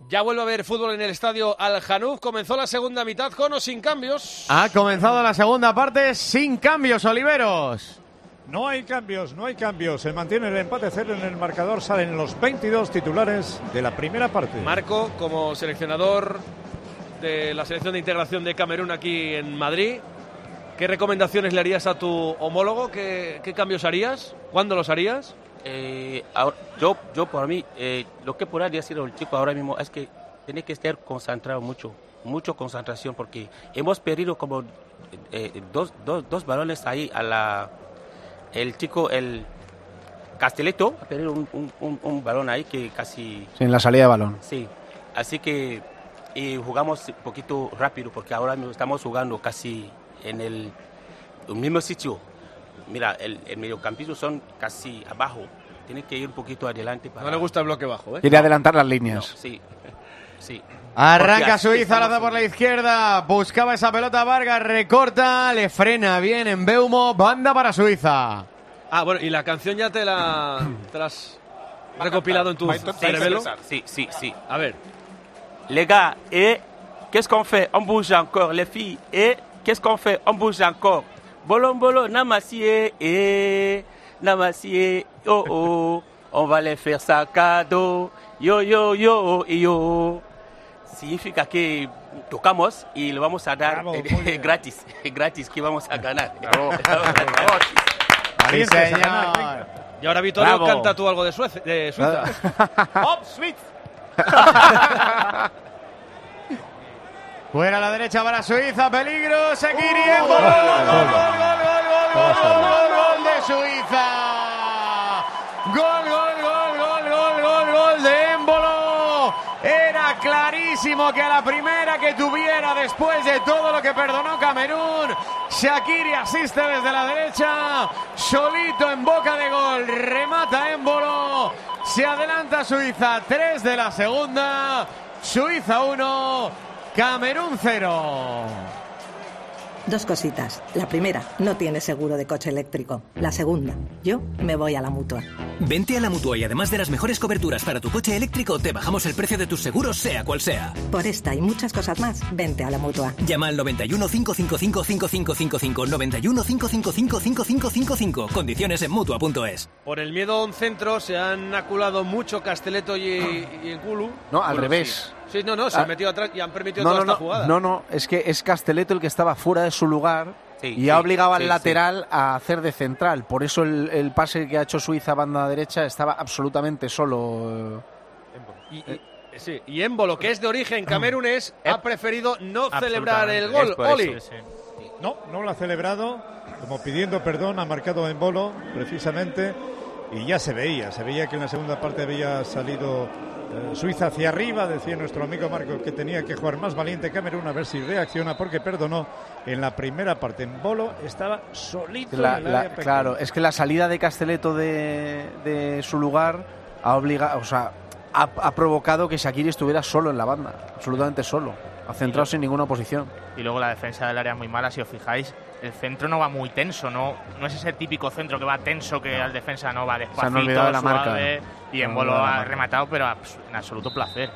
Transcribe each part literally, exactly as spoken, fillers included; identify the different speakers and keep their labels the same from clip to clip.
Speaker 1: Ya vuelve a haber fútbol en el estadio Al-Janouf. Comenzó la segunda mitad con o sin cambios.
Speaker 2: Ha comenzado la segunda parte sin cambios, Oliveros.
Speaker 3: No hay cambios, no hay cambios. Se mantiene el empate cero en el marcador. Salen los veintidós titulares de la primera parte.
Speaker 1: Marco, como seleccionador de la selección de integración de Camerún aquí en Madrid, ¿qué recomendaciones le harías a tu homólogo? ¿Qué, qué cambios harías? ¿Cuándo los harías?
Speaker 4: Eh, ahora, yo, yo por mí, eh, lo que podría decir el chico ahora mismo es que tiene que estar concentrado mucho, mucho concentración, porque hemos perdido como eh, dos, dos, dos balones ahí a la... El chico, el Castelletto, ha perdido un, un, un, un balón ahí que casi...
Speaker 2: Sí, en la salida de balón.
Speaker 4: Sí, así que y jugamos un poquito rápido, porque ahora mismo estamos jugando casi en el, el mismo sitio. Mira, el, el mediocampista son casi abajo. Tiene que ir un poquito adelante. Para...
Speaker 1: No le gusta el bloque bajo, ¿eh?
Speaker 2: Quiere adelantar las líneas.
Speaker 4: No, sí, sí.
Speaker 2: Arranca Suiza, la da por la izquierda. Buscaba esa pelota Vargas, recorta, le frena bien en Beumo. Banda para Suiza.
Speaker 1: Ah, bueno, y la canción ya te la, te la has recopilado en tu cerebelo.
Speaker 4: Sí, sí, sí.
Speaker 1: A ver.
Speaker 4: Les gars, et qu'est-ce qu'on fait? On bouge encore, les filles. Et qu'est-ce qu'on fait? On bouge encore. Bolo, bolo, namasie, eh, namasie, oh, oh. On va les faire ça cadeau. Yo, yo, yo, yo. Significa que tocamos y lo vamos a dar Bravo, eh, gratis, gratis, que vamos a ganar. Bravo.
Speaker 2: Sí, señor.
Speaker 1: Y ahora, Vittorio,
Speaker 2: Bravo.
Speaker 1: canta tú algo de, Suecia, de Suiza.
Speaker 3: ¡Op, Suiza!
Speaker 2: Fuera a la derecha para Suiza, peligro, Shaqiri, en gol, gol, gol, gol, gol, gol, gol, gol de Suiza. Gol, gol, gol, gol, gol, gol, gol de Embolo. Era clarísimo que a la primera que tuviera, después de todo lo que perdonó Camerún, Shaqiri asiste desde la derecha, solito en boca de gol, remata Embolo, se adelanta Suiza, tres de la segunda, Suiza uno, Camerún cero.
Speaker 5: Dos cositas. La primera, no tienes seguro de coche eléctrico. La segunda, yo me voy a la Mutua.
Speaker 6: Vente a la Mutua y además de las mejores coberturas para tu coche eléctrico, te bajamos el precio de tus seguros, sea cual sea.
Speaker 5: Por esta y muchas cosas más, vente a la Mutua.
Speaker 6: Llama al noventa y uno, cinco cinco cinco, cinco cinco cinco cinco, noventa y uno, cinco cinco cinco, cinco cinco cinco cinco. Condiciones en Mutua punto es.
Speaker 1: Por el miedo a un centro se han aculado mucho Castelletto y, y Nkulu.
Speaker 2: No, al
Speaker 1: bueno,
Speaker 2: revés.
Speaker 1: Sí. Sí, no, no, se
Speaker 2: ah,
Speaker 1: han metido atrás y han permitido
Speaker 2: no,
Speaker 1: toda
Speaker 2: no,
Speaker 1: esta
Speaker 2: no,
Speaker 1: jugada.
Speaker 2: No, no, es que es Castelletto el que estaba fuera de su lugar
Speaker 4: sí,
Speaker 2: y
Speaker 4: sí,
Speaker 2: ha obligado al
Speaker 4: sí,
Speaker 2: lateral
Speaker 4: sí.
Speaker 2: a hacer de central. Por eso el, el pase que ha hecho Suiza a banda derecha estaba absolutamente solo.
Speaker 1: Y, y, sí, y Embolo, que es de origen camerunés, ha preferido no celebrar el gol. Oli.
Speaker 3: Eso, sí. No, no lo ha celebrado, como pidiendo perdón, ha marcado Embolo, precisamente, y ya se veía, se veía que en la segunda parte había salido eh, Suiza hacia arriba, decía nuestro amigo Marco que tenía que jugar más valiente Camerún a ver si reacciona, porque perdonó en la primera parte. Embolo estaba solito
Speaker 2: La,
Speaker 3: en el
Speaker 2: la,
Speaker 3: área pequeña.
Speaker 2: claro, es que la salida de Castelletto de, de su lugar ha obligado, o sea, ha, ha provocado que Shaqiri estuviera solo en la banda, absolutamente solo, ha centrado sin ninguna oposición.
Speaker 7: Y luego la defensa del área muy mala, si os fijáis, el centro no va muy tenso, no no es ese típico centro que va tenso, que al defensa no va despacito,
Speaker 2: Se han olvidado de la
Speaker 7: suave,
Speaker 2: marca.
Speaker 7: y Embolo ha rematado, pero en absoluto placer.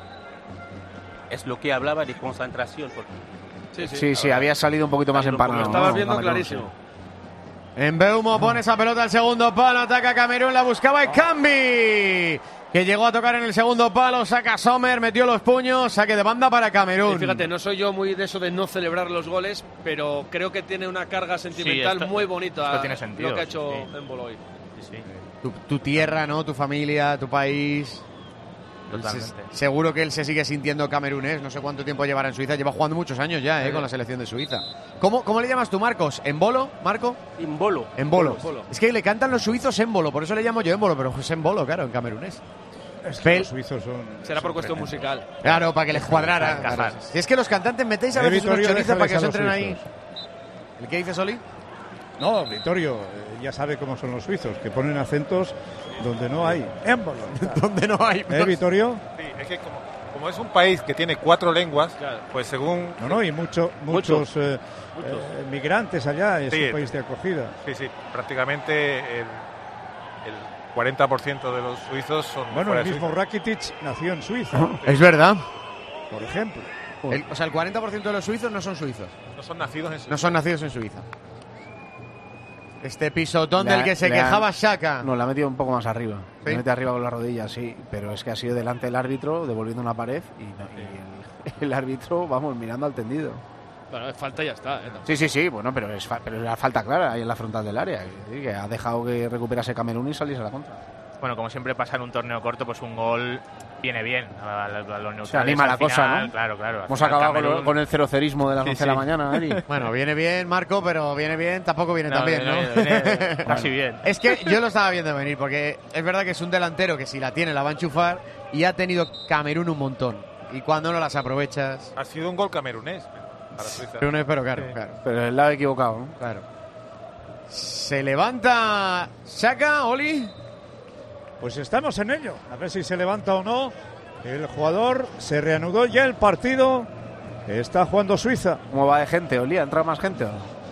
Speaker 4: Es lo que hablaba de concentración. Porque...
Speaker 1: Sí, sí,
Speaker 2: Sí, sí, había salido un poquito más empanado.
Speaker 1: Lo estabas
Speaker 2: ¿no?
Speaker 1: viendo
Speaker 2: Camerún,
Speaker 1: clarísimo.
Speaker 2: sí. En Beumo pone esa pelota al segundo palo, ataca Camerún, la buscaba Ekambi, que llegó a tocar en el segundo palo, saca Sommer, metió los puños, saque de banda para Camerún.
Speaker 1: Y fíjate, no soy yo muy de eso de no celebrar los goles, pero creo que tiene una carga sentimental
Speaker 7: sí, esto,
Speaker 1: muy bonita
Speaker 7: esto tiene sentido,
Speaker 1: lo que ha hecho
Speaker 7: sí.
Speaker 1: Embolo hoy.
Speaker 7: Sí, sí.
Speaker 2: Tu, tu tierra, ¿no? Tu familia, tu país.
Speaker 7: Totalmente.
Speaker 2: Se, seguro que él se sigue sintiendo camerunés. No sé cuánto tiempo llevará en Suiza. Lleva jugando muchos años ya, ¿eh? Con la selección de Suiza. ¿Cómo, cómo le llamas tú, Marcos? ¿Embolo, Marco?
Speaker 4: Embolo.
Speaker 2: Embolo.
Speaker 1: Embolo.
Speaker 2: Es que le cantan los suizos Embolo, por eso le llamo yo Embolo, pero es Embolo, claro, en camerunés.
Speaker 3: Es que
Speaker 2: Pel-
Speaker 3: los suizos son...
Speaker 1: Será por
Speaker 3: son
Speaker 1: cuestión
Speaker 3: tremendos.
Speaker 1: musical.
Speaker 2: Claro, para que les cuadrara.
Speaker 7: Encajar.
Speaker 2: Claro. Si es que los cantantes metéis a
Speaker 3: Eh,
Speaker 2: veces unos
Speaker 3: Vittorio,
Speaker 2: chorizos para que os
Speaker 3: déjales a
Speaker 2: entren
Speaker 3: los
Speaker 2: ahí.
Speaker 3: suizos.
Speaker 2: ¿El qué dice Soli?
Speaker 3: No, Vittorio, eh, ya sabe cómo son los suizos, que ponen acentos donde no hay. Embolo.
Speaker 2: Donde no hay.
Speaker 3: ¿Eh, Vittorio?
Speaker 8: Sí, es que como, como es un país que tiene cuatro lenguas,
Speaker 1: Claro.
Speaker 8: pues según...
Speaker 3: No, no, y mucho, muchos eh, eh, migrantes allá, es
Speaker 8: Sí.
Speaker 3: un país de acogida.
Speaker 8: Sí, sí, prácticamente el, el cuarenta por ciento de los suizos son de
Speaker 3: Bueno,
Speaker 8: fuera
Speaker 3: el
Speaker 8: de
Speaker 3: mismo
Speaker 8: Suiza.
Speaker 3: Rakitic nació en Suiza.
Speaker 2: Es verdad.
Speaker 3: por ejemplo.
Speaker 2: El, o sea, el cuarenta por ciento de los suizos no son suizos.
Speaker 8: No son nacidos en Suiza.
Speaker 2: No son nacidos en Suiza. Este pisotón
Speaker 9: Le ha-
Speaker 2: del que se
Speaker 9: le han-
Speaker 2: quejaba Xhaka.
Speaker 9: No, la ha metido un poco más arriba.
Speaker 2: ¿Sí?
Speaker 9: Le mete arriba con la rodilla, sí. Pero es que ha sido delante del árbitro, devolviendo una pared. Y, no- y el, el árbitro, vamos, mirando al tendido.
Speaker 1: Bueno, es falta y ya está. ¿eh?
Speaker 9: Sí, sí, sí, bueno, pero es, fa- pero es la falta clara ahí en la frontal del área. Que, que ha dejado que recuperase Camerún y saliese a la contra.
Speaker 7: Bueno, como siempre pasa en un torneo corto, pues un gol viene bien a, a- a los neutrales.
Speaker 9: Se anima
Speaker 7: al
Speaker 9: la cosa,
Speaker 7: final,
Speaker 9: ¿no?
Speaker 7: Claro, claro. al
Speaker 9: Hemos
Speaker 7: final
Speaker 9: acabado con,
Speaker 7: Camerún-
Speaker 9: lo- con el cerocerismo de las
Speaker 7: Sí,
Speaker 9: once de la
Speaker 7: sí.
Speaker 9: mañana, Eri.
Speaker 2: Bueno, viene bien, Marco, pero viene bien, tampoco viene
Speaker 7: No,
Speaker 2: tan bien, ¿no?
Speaker 7: viene- viene casi bien.
Speaker 2: Es que yo lo estaba viendo venir, porque es verdad que es un delantero que si la tiene la va a enchufar y ha tenido Camerún un montón. Y cuando no las aprovechas...
Speaker 8: Ha sido un gol camerunés para Suiza.
Speaker 2: Pero, no, pero claro,
Speaker 8: Sí.
Speaker 2: claro,
Speaker 9: Pero el lado equivocado, ¿no?
Speaker 2: claro. Se levanta Xhaka, Oli.
Speaker 3: Pues estamos en ello, a ver si se levanta o no. El jugador se reanudó ya el partido. Está jugando Suiza.
Speaker 9: ¿Cómo va de gente? ¿Olía? ¿Entra más gente o no?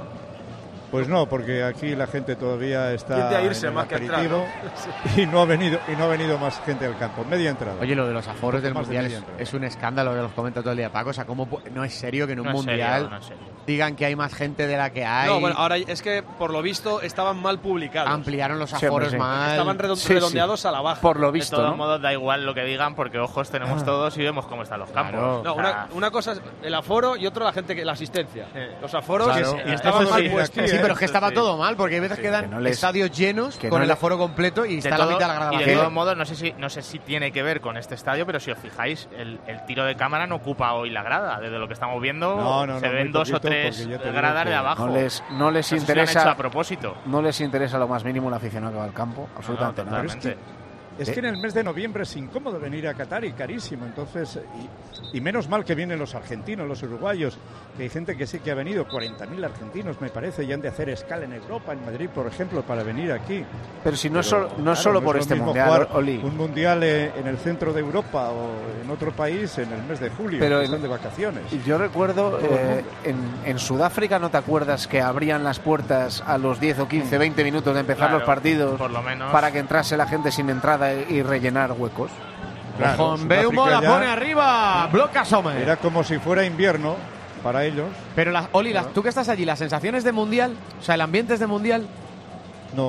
Speaker 3: Pues no, porque aquí la gente todavía está
Speaker 1: Tiende a irse
Speaker 3: en el
Speaker 1: más que a entrar,
Speaker 3: aperitivo y no ha venido y no ha venido más gente al campo. Media entrada.
Speaker 2: Oye, lo de los aforos del
Speaker 3: Más de
Speaker 2: Mundial
Speaker 3: media
Speaker 2: es,
Speaker 3: entrada.
Speaker 2: es un escándalo que los comenta todo el día Paco. O sea, ¿cómo pu- no es serio que en un
Speaker 7: No es serio,
Speaker 2: Mundial
Speaker 7: no es serio.
Speaker 2: digan que hay más gente de la que hay?
Speaker 1: No, bueno, ahora es que por lo visto estaban mal publicados.
Speaker 2: Ampliaron los
Speaker 9: Sí,
Speaker 2: aforos
Speaker 9: hombre, sí.
Speaker 2: mal.
Speaker 1: Estaban redon-
Speaker 9: Sí, sí.
Speaker 1: redondeados a la baja.
Speaker 9: Por lo
Speaker 7: De
Speaker 9: visto,
Speaker 7: todos
Speaker 9: ¿no?
Speaker 7: modos, da igual lo que digan, porque ojos tenemos todos y vemos cómo están los
Speaker 2: Claro.
Speaker 7: campos.
Speaker 1: No,
Speaker 7: O sea,
Speaker 1: una, una cosa es el aforo y otra la gente que la asistencia.
Speaker 7: Sí.
Speaker 1: Los aforos
Speaker 2: Claro.
Speaker 1: eh, estaban
Speaker 3: Eso
Speaker 1: mal
Speaker 3: sí,
Speaker 1: puestos.
Speaker 3: aquí,
Speaker 2: Sí,
Speaker 3: ¿eh?
Speaker 2: pero es que estaba
Speaker 7: Sí.
Speaker 2: todo mal, porque hay veces que dan
Speaker 9: que no les-
Speaker 2: estadios llenos
Speaker 9: que
Speaker 2: con
Speaker 9: no
Speaker 2: el
Speaker 9: le-
Speaker 2: aforo completo y
Speaker 7: de
Speaker 2: está la
Speaker 7: todo-
Speaker 2: mitad de la grada
Speaker 7: y de
Speaker 2: vacía.
Speaker 7: todos modos, no sé si no sé si tiene que ver con este estadio, pero si os fijáis, el, el tiro de cámara no ocupa hoy la grada. Desde lo que estamos viendo,
Speaker 3: No, no,
Speaker 7: se
Speaker 3: no,
Speaker 7: ven
Speaker 3: muy
Speaker 7: dos o
Speaker 3: poquito,
Speaker 7: tres
Speaker 3: porque ya te digo
Speaker 7: gradas
Speaker 3: que
Speaker 7: de abajo.
Speaker 9: No les, no les
Speaker 7: No sé si lo han hecho
Speaker 9: interesa
Speaker 7: a propósito.
Speaker 9: no les interesa lo más mínimo el aficionado que va al campo, absolutamente
Speaker 7: No,
Speaker 9: nada.
Speaker 7: totalmente.
Speaker 3: Es que en el mes de noviembre es incómodo venir a Qatar y carísimo, entonces, y, y menos mal que vienen los argentinos, los uruguayos, que hay gente que sí que ha venido, cuarenta mil argentinos me parece, y han de hacer escala en Europa, en Madrid, por ejemplo, para venir aquí.
Speaker 9: Pero si no es
Speaker 3: Pero,
Speaker 9: solo, no es
Speaker 3: claro,
Speaker 9: solo
Speaker 3: no
Speaker 9: por
Speaker 3: es lo
Speaker 9: este
Speaker 3: mismo
Speaker 9: mundial,
Speaker 3: jugar
Speaker 9: Oli.
Speaker 3: un mundial eh, en el centro de Europa o en otro país en el mes de julio,
Speaker 9: Pero
Speaker 3: que
Speaker 9: el-
Speaker 3: están de vacaciones.
Speaker 9: Yo recuerdo,
Speaker 3: Todo el
Speaker 9: eh,
Speaker 3: mundo.
Speaker 9: en, en Sudáfrica, ¿no te acuerdas que abrían las puertas a los diez o quince, veinte minutos de empezar
Speaker 7: Claro,
Speaker 9: los partidos
Speaker 7: por lo menos.
Speaker 9: para que entrase la gente sin entrada y rellenar huecos?
Speaker 3: Claro,
Speaker 2: Con Beumo la
Speaker 3: Sudáfrica ya
Speaker 2: pone arriba, bloca Sommer.
Speaker 3: Era como si fuera invierno para ellos.
Speaker 2: Pero, la, Oli, la- tú que estás allí, ¿las sensaciones de Mundial? O sea, ¿el ambiente es de Mundial?
Speaker 3: No.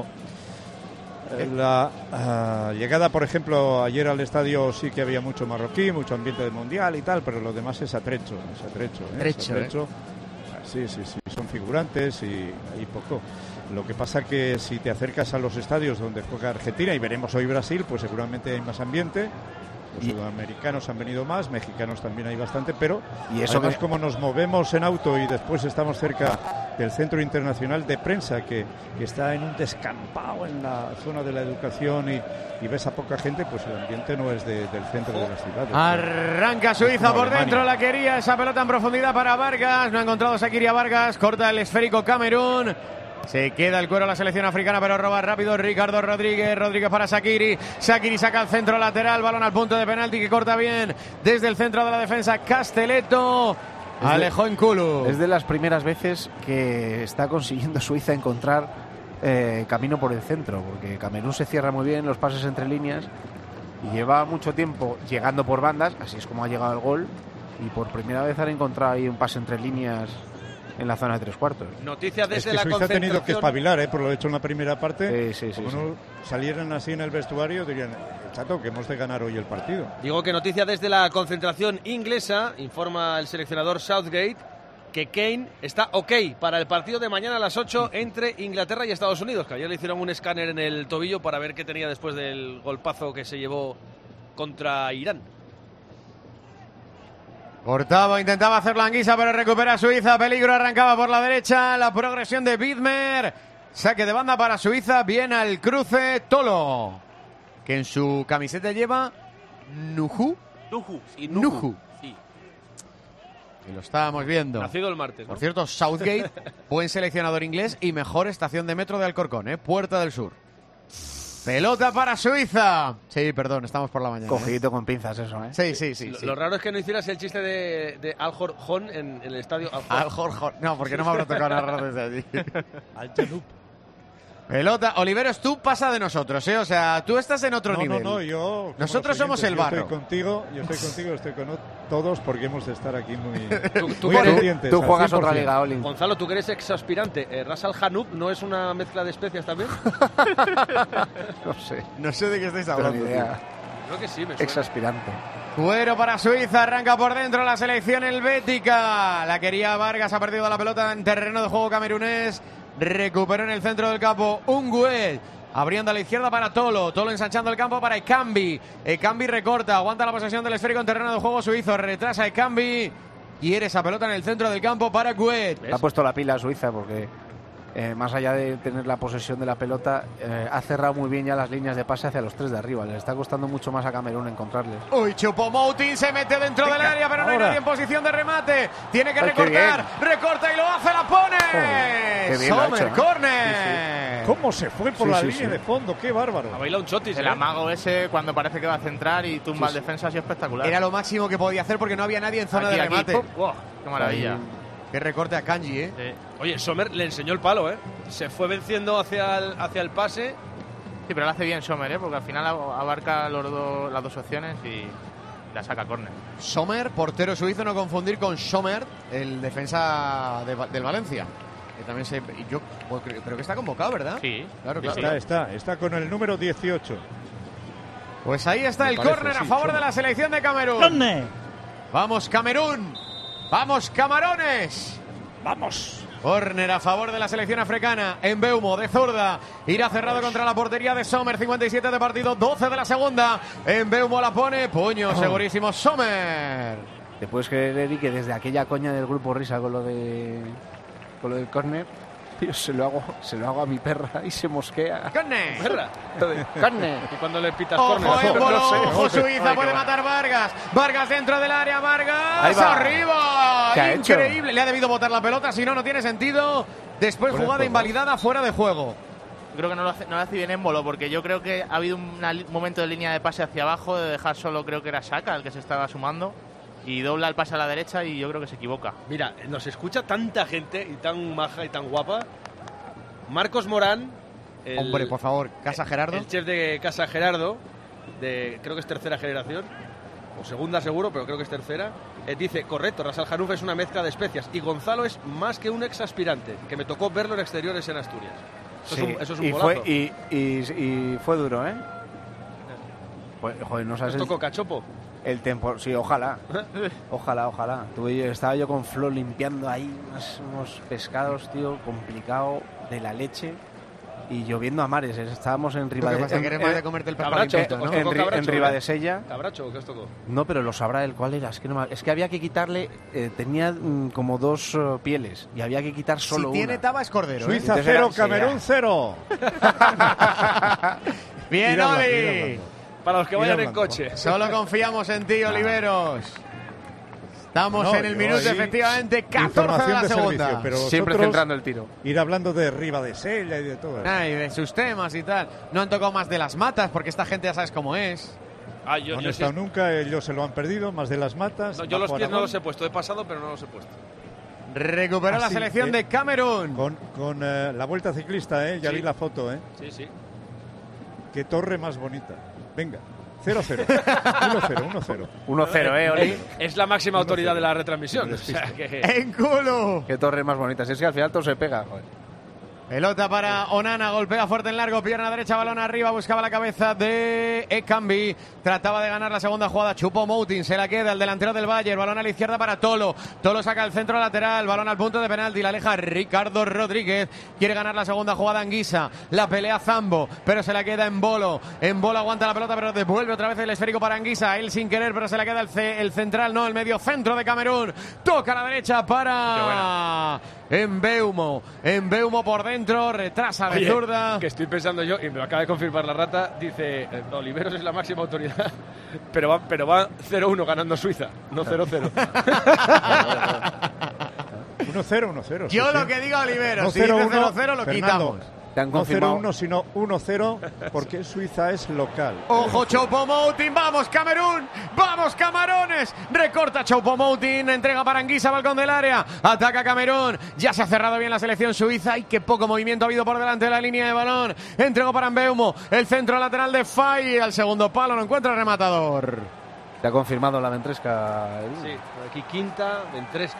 Speaker 3: Eh, La ah, llegada, por ejemplo, ayer al estadio sí que había mucho marroquí, mucho ambiente de mundial y tal, pero lo demás es atrecho, es atrecho. ¿eh?
Speaker 2: Atrecho,
Speaker 3: Es atrecho. Ah, Sí, sí, sí, son figurantes y hay poco. Lo que pasa que si te acercas a los estadios donde juega Argentina y veremos hoy Brasil, pues seguramente hay más ambiente. Los
Speaker 9: Y-
Speaker 3: sudamericanos han venido más, mexicanos también hay bastante, pero
Speaker 9: Y eso
Speaker 3: además
Speaker 9: que-
Speaker 3: como nos movemos en auto y después estamos cerca del Centro Internacional de Prensa, que, que está en un descampado en la zona de la educación y, y ves a poca gente, pues el ambiente no es de- del centro de la ciudad.
Speaker 2: Arranca Suiza
Speaker 3: Como
Speaker 2: por
Speaker 3: Alemania.
Speaker 2: dentro, la quería esa pelota en profundidad para Vargas, no ha encontrado Shaqiri a Vargas, corta el esférico Camerún. Se queda el cuero la selección africana, pero roba rápido Ricardo Rodríguez. Rodríguez para Shaqiri. Shaqiri saca al centro lateral, balón al punto de penalti que corta bien desde el centro de la defensa. Castelletto
Speaker 9: Es de-
Speaker 2: alejó en culo.
Speaker 9: Es de las primeras veces que está consiguiendo Suiza encontrar eh, camino por el centro, porque Camerún se cierra muy bien los pases entre líneas y lleva mucho tiempo llegando por bandas, así es como ha llegado el gol, y por primera vez han encontrado ahí un pase entre líneas en la zona de tres cuartos.
Speaker 1: Noticias
Speaker 3: Es
Speaker 1: desde
Speaker 3: que
Speaker 1: la
Speaker 3: Suiza ha tenido que
Speaker 1: concentración.
Speaker 3: espabilar, ¿eh? Por lo hecho en la primera parte.
Speaker 9: Sí, sí, sí,
Speaker 3: Como
Speaker 9: sí.
Speaker 3: no salieran así en el vestuario, dirían, chato, que hemos de ganar hoy el partido.
Speaker 1: Digo que noticia desde la concentración inglesa, informa el seleccionador Southgate, que Kane está ok para el partido de mañana a las ocho entre Inglaterra y Estados Unidos, que ayer le hicieron un escáner en el tobillo para ver qué tenía después del golpazo que se llevó contra Irán.
Speaker 2: Cortaba, intentaba hacer la anguisa, pero recupera Suiza. Peligro, arrancaba por la derecha. La progresión de Widmer. Saque de banda para Suiza. Bien al cruce Tolo, que en su camiseta lleva Nuhu.
Speaker 7: Nuhu, sí,
Speaker 2: Nuhu.
Speaker 7: Nuhu. Sí.
Speaker 2: Y lo estábamos viendo.
Speaker 1: Nacido el martes, ¿no?
Speaker 2: Por cierto, Southgate, buen seleccionador inglés y mejor estación de metro de Alcorcón, ¿eh? Puerta del Sur. Pelota para Suiza. Sí, perdón, estamos por la mañana. ¿eh?
Speaker 9: Cogidito con pinzas eso, ¿eh?
Speaker 2: Sí, sí, sí.
Speaker 1: Lo,
Speaker 2: sí.
Speaker 1: lo raro es que no hicieras el chiste de, de Al Horjon en, en el estadio Al
Speaker 2: Al Jorge. No, porque no me habrá tocado narrar desde allí.
Speaker 3: Al Janub.
Speaker 2: Pelota, Oliveros, tú pasa de nosotros, ¿eh? O sea, tú estás en otro
Speaker 3: no,
Speaker 2: nivel.
Speaker 3: No, no, yo...
Speaker 2: Nosotros somos el barro.
Speaker 3: Yo estoy contigo, yo estoy contigo, estoy con todos porque hemos de estar aquí muy,
Speaker 1: Tú, tú,
Speaker 3: muy
Speaker 1: tú-
Speaker 3: pendientes.
Speaker 9: Tú
Speaker 3: al
Speaker 9: juegas
Speaker 3: cien por
Speaker 9: otra
Speaker 3: cien.
Speaker 9: liga, Oli.
Speaker 1: Gonzalo, tú que eres ex aspirante, eh, ¿Ras Al Hanout no es una mezcla de especias también?
Speaker 9: No sé,
Speaker 2: No sé de qué estáis
Speaker 9: pero ni
Speaker 2: hablando.
Speaker 9: idea.
Speaker 1: Creo que sí, me suena.
Speaker 9: Ex aspirante.
Speaker 2: Cuero para Suiza, arranca por dentro la selección helvética. La quería Vargas, ha perdido la pelota en terreno de juego camerunés. Recuperó en el centro del campo Unguel. Abriendo a la izquierda para Tolo. Tolo ensanchando el campo para Ekambi. Ekambi recorta, aguanta la posesión del esférico en terreno de juego suizo. Retrasa Ekambi. Quiere esa pelota en el centro del campo para Guet.
Speaker 9: Ha puesto la pila a Suiza porque, eh, más allá de tener la posesión de la pelota, eh, ha cerrado muy bien ya las líneas de pase hacia los tres de arriba. Le está costando mucho más a Camerún encontrarles.
Speaker 2: Uy, Choupo-Moting se mete dentro del área, pero no hay
Speaker 3: ahora.
Speaker 2: nadie en posición de remate. Tiene que
Speaker 9: Ay, qué
Speaker 2: recortar, recorta y lo hace, la pone.
Speaker 9: Joder, qué bien lo ha
Speaker 2: Sommer,
Speaker 9: hecho, ¿eh?
Speaker 2: córner.
Speaker 3: ¿Cómo se fue por
Speaker 9: Sí,
Speaker 3: la
Speaker 9: sí,
Speaker 3: línea
Speaker 9: sí.
Speaker 3: de fondo? ¡Qué bárbaro!
Speaker 1: Ha bailado un chotis,
Speaker 7: El
Speaker 1: ¿eh?
Speaker 7: amago ese, cuando parece que va a centrar y tumba
Speaker 9: Sí,
Speaker 7: al
Speaker 9: sí.
Speaker 7: defensa, ha sido espectacular.
Speaker 2: Era lo máximo que podía hacer porque no había nadie en zona
Speaker 7: Aquí,
Speaker 2: de
Speaker 7: aquí,
Speaker 2: remate.
Speaker 7: pum, ¡buah! ¡Qué maravilla!
Speaker 2: Qué recorte a Kanji, ¿eh?
Speaker 7: Sí.
Speaker 1: Oye, Sommer le enseñó el palo, ¿eh? Se fue venciendo hacia el, hacia el pase.
Speaker 7: Sí, pero lo hace bien Sommer, ¿eh? Porque al final abarca los dos- las dos opciones y la saca a córner.
Speaker 2: Sommer, portero suizo, no confundir con Sommer, el defensa de Va- del Valencia. Que también se. y Yo pues, creo, creo que está convocado, ¿verdad?
Speaker 7: Sí,
Speaker 2: Claro,
Speaker 7: sí,
Speaker 2: claro.
Speaker 3: Está, está, está con el número dieciocho.
Speaker 2: Pues ahí está
Speaker 3: Me
Speaker 2: el
Speaker 3: parece,
Speaker 2: córner a
Speaker 3: sí,
Speaker 2: favor de
Speaker 3: Sommer.
Speaker 2: la selección de Camerún. Vamos, Camerún. Vamos, Camarones.
Speaker 3: ¡Vamos!
Speaker 2: Córner a favor de la selección africana. En Beumo, de zurda. Irá cerrado contra la portería de Sommer. cincuenta y siete de partido, doce de la segunda. En Beumo la pone. Puño segurísimo Sommer.
Speaker 9: ¿Te puedes creer, Eri, que desde aquella coña del grupo Risa con lo de con lo del córner, yo se lo hago, se lo hago a mi perra y se mosquea.
Speaker 2: Córner.
Speaker 1: Perra.
Speaker 9: Lo de córner.
Speaker 1: Y cuando le pitas
Speaker 2: Ojo,
Speaker 1: córner.
Speaker 2: en Bolo,
Speaker 9: no sé.
Speaker 2: ojo Suiza,
Speaker 9: Ay,
Speaker 2: puede
Speaker 9: qué va.
Speaker 2: matar Vargas. Vargas dentro del área, Vargas.
Speaker 9: Ahí va.
Speaker 2: Arriba.
Speaker 9: ¿Qué ha hecho?
Speaker 2: Increíble. Le ha debido botar la pelota, si no, no tiene sentido. Después
Speaker 3: Fuera de
Speaker 2: jugada
Speaker 3: juego.
Speaker 2: invalidada, fuera de juego.
Speaker 7: Yo creo que no lo hace, no lo hace bien Embolo, porque yo creo que ha habido un momento de línea de pase hacia abajo, de dejar solo, creo que era Saka el que se estaba sumando, y dobla el pase a la derecha y yo creo que se equivoca.
Speaker 1: Mira, nos escucha tanta gente y tan maja y tan guapa. Marcos Morán. el-
Speaker 2: Hombre, por favor, Casa Gerardo.
Speaker 1: El chef de Casa Gerardo, de creo que es tercera generación, o segunda seguro, pero creo que es tercera, eh, dice, correcto, Ras Al Hanout es una mezcla de especias y Gonzalo es más que un ex aspirante, que me tocó verlo en exteriores en Asturias. Eso,
Speaker 9: Sí,
Speaker 1: es, un, eso es un
Speaker 9: y,
Speaker 1: golazo.
Speaker 9: fue, y, y, y fue duro, ¿eh? Pues, joder, no sabes
Speaker 1: ¿Nos
Speaker 9: el,
Speaker 1: tocó cachopo?
Speaker 9: el tempo. Sí, ojalá. Ojalá, ojalá. Tuve yo- estaba yo con Flo limpiando ahí unos, unos pescados, tío, complicado de la leche. Y lloviendo a mares. ¿eh? Estábamos en
Speaker 2: ¿Qué
Speaker 9: Ribadesella.
Speaker 2: pasa? ¿Que eres más de comerte el pescado
Speaker 1: Cabracho,
Speaker 2: intento,
Speaker 1: ¿os
Speaker 2: no?
Speaker 1: tocó
Speaker 9: En, Ri-
Speaker 1: cabracho,
Speaker 9: en
Speaker 1: eh?
Speaker 9: Ribadesella.
Speaker 1: ¿Cabracho o qué os tocó?
Speaker 9: No, pero lo sabrá él cuál era. Es que, no me- es que había que quitarle. eh, tenía mm, como dos eh, pieles. Y había que quitar solo
Speaker 2: Si tiene
Speaker 9: una.
Speaker 2: taba es cordero. ¿eh?
Speaker 3: Suiza
Speaker 9: Entonces
Speaker 3: cero,
Speaker 9: era- sí,
Speaker 3: Camerún
Speaker 9: era.
Speaker 3: cero.
Speaker 2: Bien,
Speaker 3: Ir hablando, ir
Speaker 2: Oli.
Speaker 3: hablando.
Speaker 1: Para los que
Speaker 3: Ir
Speaker 1: vayan en
Speaker 3: hablando.
Speaker 1: coche.
Speaker 2: Solo confiamos en ti, Oliveros. Estamos
Speaker 3: No,
Speaker 2: en el
Speaker 3: yo
Speaker 2: minuto,
Speaker 3: ahí,
Speaker 2: efectivamente, catorce de
Speaker 3: información
Speaker 2: la
Speaker 3: de
Speaker 2: segunda.
Speaker 3: servicio, pero
Speaker 9: Siempre
Speaker 3: vosotros
Speaker 9: centrando el tiro.
Speaker 3: ir hablando de Ribadesella y de todo eso.
Speaker 2: Ah, y de sus temas y tal. No han tocado más de las matas, porque esta gente ya sabes cómo es.
Speaker 1: Ah, yo,
Speaker 3: No han
Speaker 1: yo sí-
Speaker 3: estado nunca, ellos se lo han perdido, más de las matas.
Speaker 1: no, yo los
Speaker 3: bajo
Speaker 1: pies no
Speaker 3: Aragón.
Speaker 1: los he puesto. He pasado, pero no los he puesto.
Speaker 2: Recuperó
Speaker 3: Ah,
Speaker 2: la
Speaker 3: sí,
Speaker 2: selección
Speaker 3: eh,
Speaker 2: de Camerún.
Speaker 3: Con, con eh, la vuelta ciclista, ¿eh? Ya
Speaker 1: Sí.
Speaker 3: vi la foto, ¿eh?
Speaker 1: Sí, sí.
Speaker 3: Qué torre más bonita. Venga, cero cero. uno cero, uno cero.
Speaker 9: uno cero, ¿eh, Oli?
Speaker 1: Es la máxima autoridad
Speaker 3: cero.
Speaker 1: de la retransmisión.
Speaker 3: Me
Speaker 1: O sea
Speaker 3: despisto.
Speaker 1: que...
Speaker 2: En culo.
Speaker 9: Qué torres más bonitas. Es que al final todo se pega, joder.
Speaker 2: Pelota para Onana, golpea fuerte en largo, pierna derecha, balón arriba, buscaba la cabeza de Ekambi, trataba de ganar la segunda jugada, Choupo-Moting, se la queda el delantero del Bayern, balón a la izquierda para Tolo, Tolo saca el centro lateral, balón al punto de penalti, la aleja Ricardo Rodríguez, quiere ganar la segunda jugada Anguissa, la pelea Zambo, pero se la queda en Bolo, en Bolo aguanta la pelota pero devuelve otra vez el esférico para Anguissa, él sin querer pero se la queda el, ce- el central, no, el medio centro de Camerún, toca a la derecha para Embeumo, Embeumo por dentro, retrasa de
Speaker 1: Oye,
Speaker 2: zurda.
Speaker 1: que estoy pensando yo, y me lo acaba de confirmar la rata, dice, eh, Oliveros es la máxima autoridad, pero va, pero va cero uno ganando Suiza, no cero cero.
Speaker 3: uno cero, uno cero.
Speaker 2: Yo lo que diga Oliveros,
Speaker 3: No,
Speaker 2: si dice
Speaker 3: cero uno,
Speaker 2: cero cero lo
Speaker 3: Fernando.
Speaker 2: quitamos.
Speaker 9: Te han
Speaker 3: No
Speaker 9: confirmado.
Speaker 3: cero uno, sino uno cero, porque Suiza es local.
Speaker 2: Ojo, Choupo-Moting, vamos Camerún, vamos Camarones, recorta Choupo-Moting, entrega para Anguissa, balcón del área, ataca Camerún, ya se ha cerrado bien la selección suiza y qué poco movimiento ha habido por delante de la línea de balón, entregó para Mbeumo, el centro lateral de Fay, al segundo palo no encuentra el rematador.
Speaker 9: Te ha confirmado la ventresca.
Speaker 1: Sí, aquí quinta, ventresca.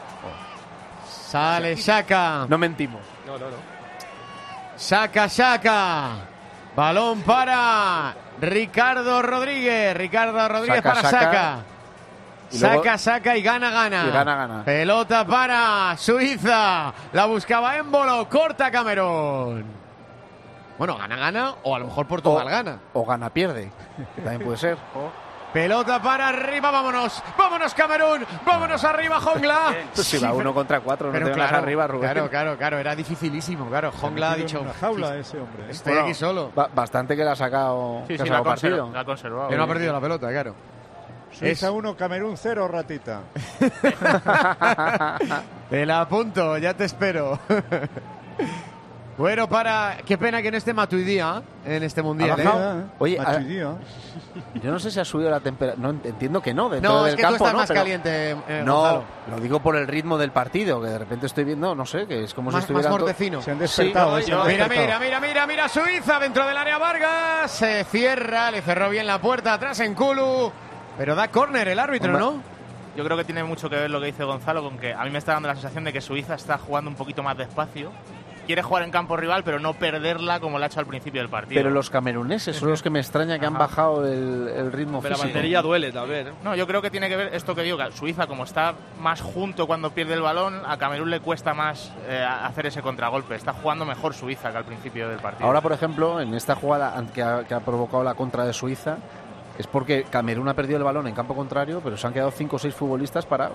Speaker 2: Sale Xhaka.
Speaker 9: No mentimos.
Speaker 1: No, no, no.
Speaker 2: Saca, saca. Balón para Ricardo Rodríguez. Ricardo Rodríguez
Speaker 9: Saca,
Speaker 2: para
Speaker 9: saca.
Speaker 2: Saca.
Speaker 9: Y luego-
Speaker 2: Saca, saca y gana, gana.
Speaker 9: Y gana, gana.
Speaker 2: Pelota para Suiza. La buscaba Embolo. Corta Camerún. Bueno, gana, gana. O a lo mejor Portugal
Speaker 9: O-
Speaker 2: gana.
Speaker 9: O gana, pierde. Que también puede ser.
Speaker 2: Pelota para arriba. Vámonos. Vámonos, Camerún. Vámonos arriba, Jongla.
Speaker 9: Pues si va uno contra cuatro, no
Speaker 2: Pero
Speaker 9: te vengas
Speaker 2: claro,
Speaker 9: arriba, Rubén.
Speaker 2: claro, claro, claro. Era dificilísimo. Claro, Jongla ha
Speaker 3: Metido
Speaker 2: dicho.
Speaker 3: en una jaula ese hombre. ¿eh?
Speaker 2: Estoy
Speaker 9: Bueno,
Speaker 2: aquí solo.
Speaker 9: ba- bastante que le ha sacado,
Speaker 7: Sí,
Speaker 9: que ha
Speaker 7: sí, la ha,
Speaker 9: sacado partido.
Speaker 7: conservado, la ha conservado.
Speaker 2: Que no ha perdido la pelota, claro.
Speaker 3: Suiza uno, Camerún cero, ratita.
Speaker 2: Te la apunto, ya te espero. Bueno, para... Qué pena que no esté Matuidi en este mundial.
Speaker 9: Ha
Speaker 2: ¿eh?
Speaker 9: bajado. Oye,
Speaker 3: Matuidi, ¿eh?
Speaker 9: Yo no sé si ha subido la temperatura. No, entiendo que no. Dentro
Speaker 2: No,
Speaker 9: del
Speaker 2: es que
Speaker 9: campo,
Speaker 2: tú estás
Speaker 9: ¿no?
Speaker 2: más
Speaker 9: Pero-
Speaker 2: caliente, eh,
Speaker 9: No,
Speaker 2: Gonzalo.
Speaker 9: lo digo por el ritmo del partido, que de repente estoy viendo, no sé, que es como
Speaker 2: Más,
Speaker 9: si
Speaker 2: más
Speaker 9: estuvieran... to-
Speaker 2: mortecino.
Speaker 3: Se han despertado,
Speaker 9: Sí,
Speaker 3: ¿eh? Se han
Speaker 9: no,
Speaker 2: Mira,
Speaker 3: despertado.
Speaker 2: mira, mira, mira, mira, Suiza dentro del área Vargas. Se cierra, le cerró bien la puerta atrás en Kulu. Pero da córner el árbitro,
Speaker 9: Hombre.
Speaker 2: ¿no?
Speaker 7: Yo creo que tiene mucho que ver lo que dice Gonzalo con que a mí me está dando la sensación de que Suiza está jugando un poquito más despacio. Quiere jugar en campo rival, pero no perderla como lo ha hecho al principio del partido.
Speaker 9: Pero los cameruneses son los que me extraña que han
Speaker 7: Ajá.
Speaker 9: bajado el, el ritmo
Speaker 1: Pero la
Speaker 9: físico.
Speaker 1: batería duele también, ¿eh?
Speaker 7: No, yo creo que tiene que ver esto que digo, que Suiza, como está más junto cuando pierde el balón, a Camerún le cuesta más eh, hacer ese contragolpe. Está jugando mejor Suiza que al principio del partido.
Speaker 9: Ahora, por ejemplo, en esta jugada que ha, que ha provocado la contra de Suiza, es porque Camerún ha perdido el balón en campo contrario, pero se han quedado cinco o seis futbolistas parados.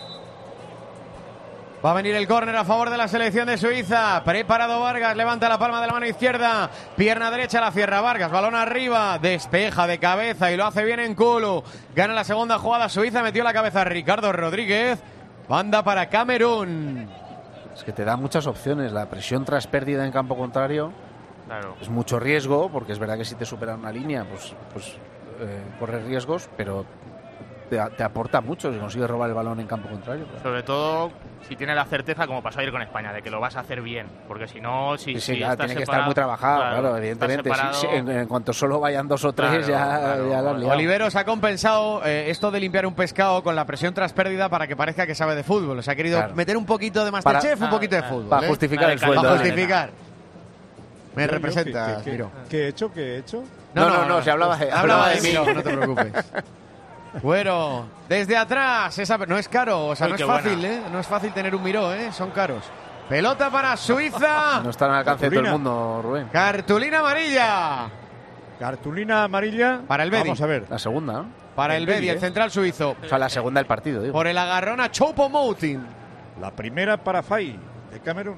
Speaker 2: Va a venir el córner a favor de la selección de Suiza. Preparado Vargas, levanta la palma de la mano izquierda. Pierna derecha, la cierra Vargas. Balón arriba, despeja de cabeza y lo hace bien en Kulu. Gana la segunda jugada Suiza, metió la cabeza Ricardo Rodríguez. Banda para Camerún.
Speaker 9: Es que te da muchas opciones. La presión tras pérdida en campo contrario
Speaker 7: Claro.
Speaker 9: es mucho riesgo, porque es verdad que si te superan una línea, pues, pues eh, corres riesgos, pero te, te aporta mucho si consigues robar el balón en campo contrario. Claro.
Speaker 7: Sobre todo si tiene la certeza, como pasó ayer con España, de que lo vas a hacer bien. Porque si no, si,
Speaker 9: Sí, sí,
Speaker 7: si
Speaker 9: claro,
Speaker 7: estás
Speaker 9: tiene que
Speaker 7: separado,
Speaker 9: estar muy trabajado, claro,
Speaker 7: estás
Speaker 9: evidentemente.
Speaker 7: separado,
Speaker 9: Sí, sí, en, en cuanto solo vayan dos o tres,
Speaker 7: Claro,
Speaker 9: ya,
Speaker 7: claro,
Speaker 9: ya la has liado.
Speaker 2: Oliveros ha compensado eh, esto de limpiar un pescado con la presión tras pérdida para que parezca que sabe de fútbol. O sea, ha querido
Speaker 9: Claro.
Speaker 2: meter un poquito de Masterchef,
Speaker 9: Para-
Speaker 2: un poquito de
Speaker 7: ah,
Speaker 2: fútbol.
Speaker 9: Para
Speaker 2: ¿eh?
Speaker 9: justificar
Speaker 7: Vale,
Speaker 9: el
Speaker 7: calma,
Speaker 9: sueldo.
Speaker 2: Para
Speaker 7: vale.
Speaker 2: justificar. Me
Speaker 3: Yo, yo,
Speaker 2: representa,
Speaker 3: ¿qué- qué-
Speaker 2: Miro.
Speaker 3: ¿Qué he hecho? ¿Qué he hecho?
Speaker 9: No, no, no, se hablaba,
Speaker 2: Hablaba de
Speaker 9: mí.
Speaker 2: mí, no te preocupes. Bueno, desde atrás, esa, no es caro, o sea,
Speaker 7: Uy,
Speaker 2: no es
Speaker 7: qué
Speaker 2: fácil,
Speaker 7: buena.
Speaker 2: ¿eh? No es fácil tener un Miró, ¿eh? Son caros. Pelota para Suiza.
Speaker 9: No está al alcance de todo el
Speaker 3: Cartulina.
Speaker 9: mundo, Rubén.
Speaker 2: Cartulina amarilla.
Speaker 3: Cartulina amarilla.
Speaker 2: Para el Betis.
Speaker 3: Vamos a ver.
Speaker 9: La segunda, ¿no?
Speaker 2: Para el
Speaker 3: El
Speaker 2: Bedi,
Speaker 3: Bedi,
Speaker 2: el
Speaker 3: ¿eh?
Speaker 2: central suizo.
Speaker 9: O sea, la segunda del partido, digo.
Speaker 2: Por el agarrón a Choupo-Moting.
Speaker 3: La primera para Fay, de Camerún.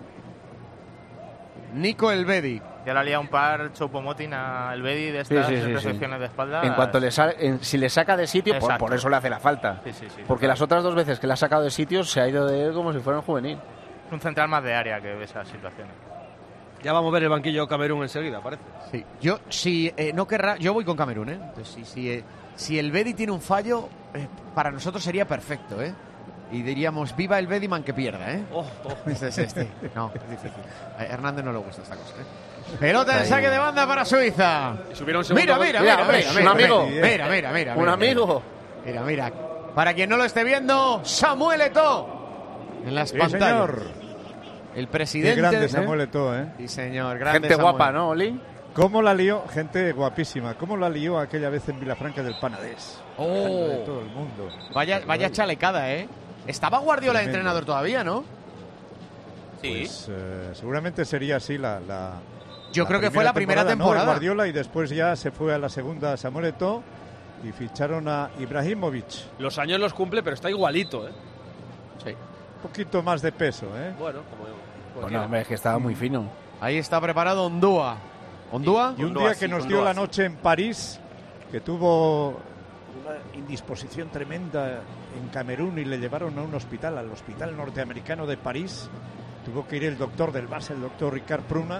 Speaker 2: Nico El Bedi.
Speaker 7: Ya le ha liado un par Choupo-Moting al Bedi de estas
Speaker 9: Sí, sí, sí,
Speaker 7: recepciones
Speaker 9: sí.
Speaker 7: de espalda.
Speaker 9: En cuanto le sa- en- si le saca de sitio, por,
Speaker 7: Exacto.
Speaker 9: por eso le hace la falta.
Speaker 7: Sí, sí, sí.
Speaker 9: Porque las otras dos veces que le ha sacado de sitio se ha ido de él como si fuera un juvenil.
Speaker 7: Es un central más de área que ve esas situaciones.
Speaker 1: Ya vamos a ver el banquillo Camerún enseguida, parece.
Speaker 2: Sí. Yo, si eh, no querrá, yo voy con Camerún, ¿eh? Entonces, si, si, eh, si el Bedi tiene un fallo, eh, para nosotros sería perfecto, ¿eh? Y diríamos, viva el Bediman que pierda, ¿eh?
Speaker 1: Oh, oh.
Speaker 2: Este es este. No, es difícil. A Hernández no le gusta esta cosa, ¿eh? Pelota en saque de banda para Suiza.
Speaker 1: Y subieron un segundo
Speaker 2: Mira,
Speaker 1: gol.
Speaker 2: mira,
Speaker 9: Mira,
Speaker 2: mira,
Speaker 9: hombre,
Speaker 2: mira,
Speaker 9: un
Speaker 2: mira,
Speaker 9: amigo.
Speaker 2: Mira, mira, mira.
Speaker 9: Un
Speaker 2: mira,
Speaker 9: amigo.
Speaker 2: Mira, mira. Para quien no lo esté viendo, Samuel Eto'o. En las
Speaker 3: Sí,
Speaker 2: pantallas.
Speaker 3: señor.
Speaker 2: El
Speaker 3: Qué
Speaker 2: presidente.
Speaker 3: grande Samuel Eto'o, ¿eh?
Speaker 2: Sí, señor. Grande
Speaker 9: Gente
Speaker 2: Samuel.
Speaker 9: guapa, ¿no, Oli?
Speaker 3: ¿Cómo la lió? Gente guapísima. ¿Cómo la lió aquella vez en Vilafranca del Panadés?
Speaker 2: Oh.
Speaker 3: De todo el mundo.
Speaker 2: Vaya, vaya chalecada, ¿eh? Estaba Guardiola
Speaker 3: Tremendo.
Speaker 2: entrenador todavía, ¿no?
Speaker 7: Sí.
Speaker 3: Pues eh, seguramente sería así la, la
Speaker 2: Yo creo que fue la primera temporada.
Speaker 3: ¿no? Guardiola, y después ya se fue a la segunda Samuel Eto'o y ficharon a Ibrahimovic.
Speaker 1: Los años los cumple, pero está igualito, ¿eh?
Speaker 2: Sí.
Speaker 3: Un poquito más de peso, ¿eh?
Speaker 1: Bueno, como
Speaker 9: Bueno, hombre, es que estaba muy fino.
Speaker 2: Ahí está preparado Ondúa. ¿Ondúa?
Speaker 3: Y un
Speaker 7: Ondúa,
Speaker 3: día que
Speaker 7: sí,
Speaker 3: nos
Speaker 7: Ondúa,
Speaker 3: dio la
Speaker 7: sí.
Speaker 3: noche en París, que tuvo una indisposición tremenda en Camerún y le llevaron a un hospital, al hospital norteamericano de París. Tuvo que ir el doctor del Barça, el doctor Ricard Pruna,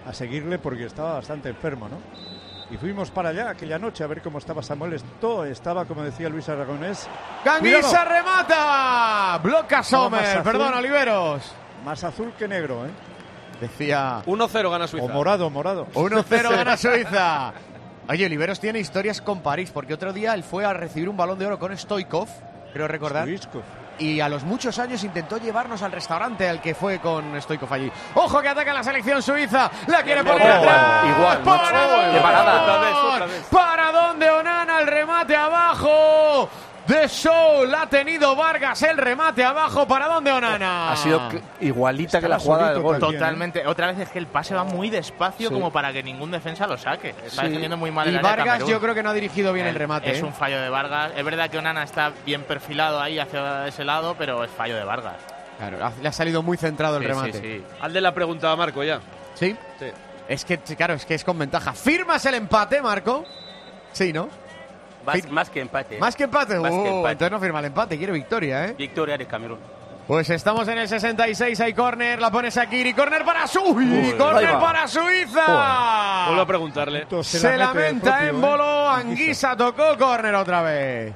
Speaker 3: a seguirle porque estaba bastante enfermo, ¿no? Y fuimos para allá aquella noche a ver cómo estaba Samuel Eto'o. Estaba, como decía Luis Aragonés.
Speaker 2: ¡Anguissa remata! Bloca Sommer, perdón,
Speaker 3: azul,
Speaker 2: Oliveros.
Speaker 3: Más azul que negro, ¿eh?
Speaker 2: Decía...
Speaker 1: uno cero gana Suiza.
Speaker 3: O morado, morado.
Speaker 2: uno cero gana Suiza. Oye, Oliveros tiene historias con París, porque otro día él fue a recibir un Balón de Oro con Stoichkov, creo recordar.
Speaker 3: Stoichkov.
Speaker 2: Y a los muchos años intentó llevarnos al restaurante al que fue con Stoichkov allí. ¡Ojo que ataca la selección suiza! ¡La quiere poner
Speaker 9: Oh,
Speaker 2: atrás!
Speaker 9: igual,
Speaker 2: ¡Para
Speaker 9: macho.
Speaker 2: dónde!
Speaker 9: ¡Qué parada!
Speaker 4: Otra vez, otra vez.
Speaker 2: ¡Para dónde Onana! El remate abajo. De Show, la ha tenido Vargas, el remate abajo. ¿Para dónde Onana?
Speaker 9: Ha sido cl- igualita que la
Speaker 3: Estaba
Speaker 9: jugada del
Speaker 3: solito
Speaker 9: gol.
Speaker 3: también.
Speaker 7: Totalmente. Otra vez es que el pase va muy despacio
Speaker 9: Sí.
Speaker 7: como para que ningún defensa lo saque. Está
Speaker 9: Sí.
Speaker 7: defendiendo muy mal
Speaker 2: Y
Speaker 7: el área
Speaker 2: Vargas
Speaker 7: Camerún.
Speaker 2: yo creo que no ha dirigido bien el
Speaker 7: Eh,
Speaker 2: remate.
Speaker 7: Es
Speaker 2: ¿eh?
Speaker 7: un fallo de Vargas. Es verdad que Onana está bien perfilado ahí hacia ese lado, pero es fallo de Vargas.
Speaker 2: Claro, le ha salido muy centrado el
Speaker 7: Sí,
Speaker 2: remate.
Speaker 7: sí, sí.
Speaker 1: Hazle la pregunta a Marco ya.
Speaker 2: ¿Sí?
Speaker 1: Sí.
Speaker 2: Es que, claro, es que es con ventaja. ¿Firmas el empate, Marco? Sí, ¿no?
Speaker 4: Más, más que empate.
Speaker 2: ¿Más que empate?
Speaker 4: Más que
Speaker 2: Uh,
Speaker 4: empate.
Speaker 2: entonces no firma el empate, quiere victoria, ¿eh?
Speaker 4: Victoria de Camerún.
Speaker 2: Pues estamos en el sesenta y seis, hay córner, la pone Shaqiri, córner para Suiza,
Speaker 3: Uy,
Speaker 2: córner
Speaker 9: ahí va.
Speaker 2: para Suiza.
Speaker 1: Vuelvo a preguntarle.
Speaker 3: Entonces
Speaker 2: Se,
Speaker 3: la mete el
Speaker 2: lamenta
Speaker 3: propio,
Speaker 2: en
Speaker 3: ¿eh?
Speaker 2: Bolo,
Speaker 3: Anguissa.
Speaker 2: Anguissa tocó córner otra vez.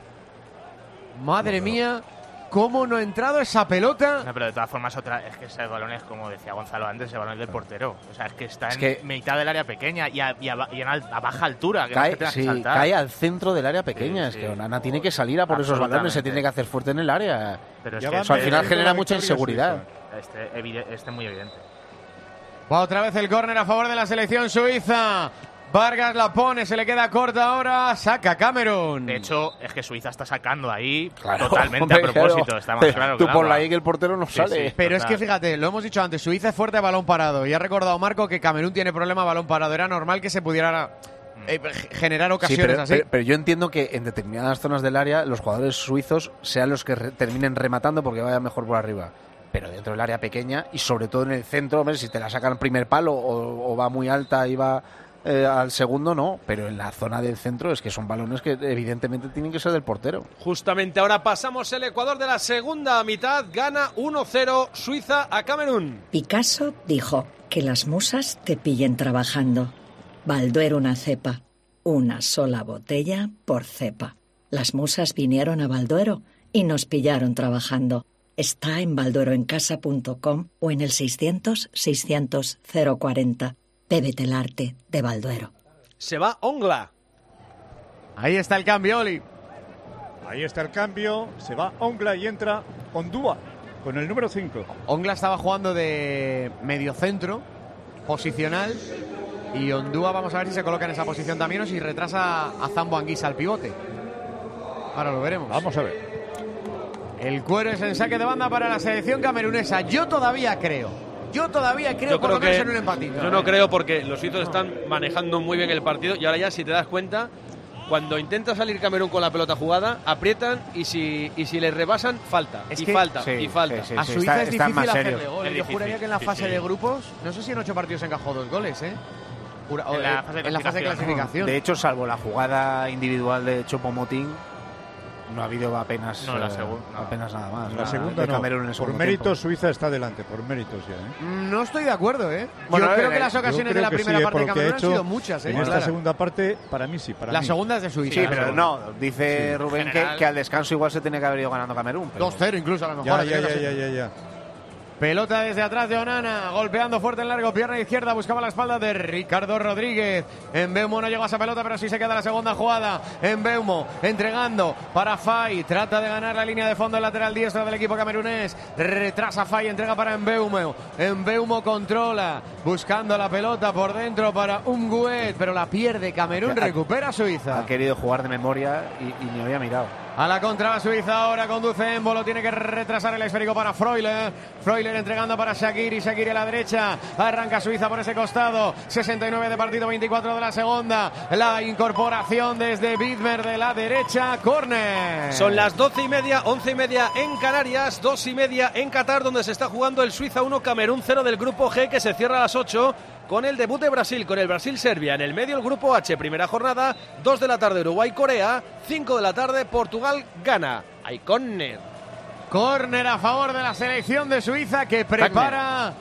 Speaker 2: Madre mía, cómo no ha entrado esa pelota.
Speaker 7: No, pero de todas formas, otra, es que ese balón es, como decía Gonzalo antes, ese balón es del portero. O sea, es que está
Speaker 9: Es
Speaker 7: en
Speaker 9: que-
Speaker 7: mitad del área pequeña y a, y a- y en al- a baja altura. Que no
Speaker 9: Cae,
Speaker 7: te tengas que
Speaker 9: sí,
Speaker 7: saltar.
Speaker 9: cae al centro del área pequeña.
Speaker 7: Sí,
Speaker 9: es que
Speaker 7: sí.
Speaker 9: Onana tiene que salir a por esos balones, se
Speaker 7: Absolutamente.
Speaker 9: tiene que hacer fuerte en el área.
Speaker 7: Pero es
Speaker 3: Ya
Speaker 7: que
Speaker 3: van
Speaker 9: Eso al
Speaker 7: este-
Speaker 9: final
Speaker 3: perdiendo
Speaker 9: genera
Speaker 3: la
Speaker 9: mucha
Speaker 3: victoria
Speaker 9: inseguridad.
Speaker 3: suiza.
Speaker 7: Este, evide- este muy evidente.
Speaker 2: Va otra vez el córner a favor de la selección suiza. Vargas la pone, se le queda corta ahora, saca Camerún.
Speaker 7: De hecho, es que Suiza está sacando ahí
Speaker 9: Claro,
Speaker 7: totalmente
Speaker 9: hombre,
Speaker 7: a propósito.
Speaker 9: claro.
Speaker 7: Está más claro que
Speaker 9: Tú
Speaker 7: el
Speaker 9: ponla
Speaker 7: agua.
Speaker 9: ahí que el portero no
Speaker 7: Sí,
Speaker 9: sale.
Speaker 7: sí.
Speaker 2: Pero es
Speaker 7: Total.
Speaker 2: que fíjate, lo hemos dicho antes, Suiza es fuerte a balón parado. Y ha recordado Marco que Camerún tiene problema a balón parado. Era normal que se pudiera eh, generar
Speaker 9: Sí,
Speaker 2: ocasiones
Speaker 9: pero,
Speaker 2: así.
Speaker 9: pero- pero yo entiendo que en determinadas zonas del área los jugadores suizos sean los que re- terminen rematando porque vaya mejor por arriba. Pero dentro del área pequeña y sobre todo en el centro, hombre, si te la sacan primer palo o, o va muy alta y va eh, al segundo, no. Pero en la zona del centro es que son balones que evidentemente tienen que ser del portero.
Speaker 1: Justamente ahora pasamos el Ecuador de la segunda mitad. Gana uno cero Suiza a Camerún.
Speaker 5: Picasso dijo que las musas te pillen trabajando. Balduero una cepa, una sola botella por cepa. Las musas vinieron a Balduero y nos pillaron trabajando. Está en baldueroencasa punto com o en el seiscientos, seiscientos, cero cuarenta. Bébete el arte de Balduero.
Speaker 1: Se va Ongla.
Speaker 2: Ahí está el cambio, Oli.
Speaker 3: Ahí está el cambio, se va Ongla y entra Ondúa con el número cinco.
Speaker 2: Ongla estaba jugando de mediocentro, posicional. Y Ondúa, vamos a ver si se coloca en esa posición también o si retrasa a Zambo Anguissa al pivote. Ahora lo veremos.
Speaker 3: Vamos a ver.
Speaker 2: El cuero es en saque de banda para la selección camerunesa. Yo todavía creo. Yo todavía creo,
Speaker 1: Yo
Speaker 2: por
Speaker 1: creo
Speaker 2: lo menos
Speaker 1: que
Speaker 2: en un empatito.
Speaker 1: yo no creo porque los suizos están manejando muy bien el partido y ahora ya si te das cuenta cuando intenta salir Camerún con la pelota jugada aprietan y si y si les rebasan falta
Speaker 2: Es
Speaker 1: y
Speaker 2: que-
Speaker 1: falta
Speaker 9: sí,
Speaker 1: y falta.
Speaker 9: sí,
Speaker 2: A
Speaker 9: sí,
Speaker 2: Suiza
Speaker 9: está-
Speaker 2: es
Speaker 9: está
Speaker 2: difícil
Speaker 9: más
Speaker 2: hacerle
Speaker 9: serio.
Speaker 2: gol.
Speaker 7: Es
Speaker 2: Yo
Speaker 7: difícil,
Speaker 2: juraría que en la
Speaker 7: sí,
Speaker 2: fase
Speaker 7: sí.
Speaker 2: de grupos, no sé si en ocho partidos encajó dos goles, ¿eh? Jura- o,
Speaker 7: En la
Speaker 2: eh,
Speaker 7: fase de
Speaker 2: en la fase de
Speaker 7: clasificación.
Speaker 2: clasificación.
Speaker 9: De hecho, salvo la jugada individual de Chopo-Moting, no ha habido apenas,
Speaker 7: No, la
Speaker 9: eh,
Speaker 7: segunda, no.
Speaker 9: apenas nada más.
Speaker 3: La
Speaker 9: ¿no?
Speaker 3: segunda
Speaker 9: de
Speaker 3: no.
Speaker 9: Camerún en el
Speaker 3: Por
Speaker 9: segundo
Speaker 3: méritos
Speaker 9: tiempo.
Speaker 3: Suiza está adelante, por méritos ya, ¿eh?
Speaker 2: Mm, No estoy de acuerdo, ¿eh?
Speaker 9: Bueno,
Speaker 2: yo creo
Speaker 9: eh,
Speaker 2: que las
Speaker 3: Yo
Speaker 2: ocasiones de
Speaker 3: creo
Speaker 2: la
Speaker 3: que
Speaker 2: primera
Speaker 3: sí, eh,
Speaker 2: parte
Speaker 3: por
Speaker 2: de
Speaker 3: lo que ha
Speaker 2: Camerún han
Speaker 3: hecho
Speaker 2: sido muchas, ¿eh?
Speaker 3: En esta
Speaker 2: Clara.
Speaker 3: segunda parte, para mí sí, para
Speaker 2: La
Speaker 3: mí.
Speaker 2: segunda es de Suiza.
Speaker 9: Sí,
Speaker 2: ¿eh?
Speaker 9: pero no, dice
Speaker 7: Sí,
Speaker 9: Rubén
Speaker 7: en
Speaker 9: que,
Speaker 7: general.
Speaker 9: que al descanso igual se tenía que haber ido ganando Camerún. pero-
Speaker 2: dos cero incluso a lo mejor.
Speaker 3: Ya,
Speaker 2: la
Speaker 3: ya, ya,
Speaker 2: segunda,
Speaker 3: ya,
Speaker 2: sí.
Speaker 3: ya, ya.
Speaker 2: Pelota desde atrás de Onana, golpeando fuerte en largo, pierna izquierda, buscaba la espalda de Ricardo Rodríguez. En Beumo no llegó a esa pelota, pero sí se queda la segunda jugada. En Beumo, entregando para Fay, trata de ganar la línea de fondo, el lateral diestro del equipo camerunés. Retrasa Fay, entrega para Mbeumo. Mbeumo controla, buscando la pelota por dentro para Umguet, pero la pierde Camerún,
Speaker 9: Ha-
Speaker 2: recupera Suiza.
Speaker 9: Ha querido jugar de memoria y, y ni había mirado.
Speaker 2: A la contra va Suiza, ahora conduce Embolo, tiene que retrasar el esférico para Freuler. Freuler entregando para Shaqiri, Shaqiri a la derecha. Arranca Suiza por ese costado. sesenta y nueve de partido, veinticuatro de la segunda. La incorporación desde Widmer de la derecha, córner.
Speaker 1: Son las doce y media, once y media en Canarias, dos y media en Qatar, donde se está jugando el Suiza uno, Camerún cero del grupo G, que se cierra a las ocho con el debut de Brasil, con el Brasil-Serbia. En el medio el grupo H, primera jornada, dos de la tarde Uruguay-Corea, cinco de la tarde Portugal-Ghana. Hay córner.
Speaker 2: Córner a favor de la selección de Suiza que prepara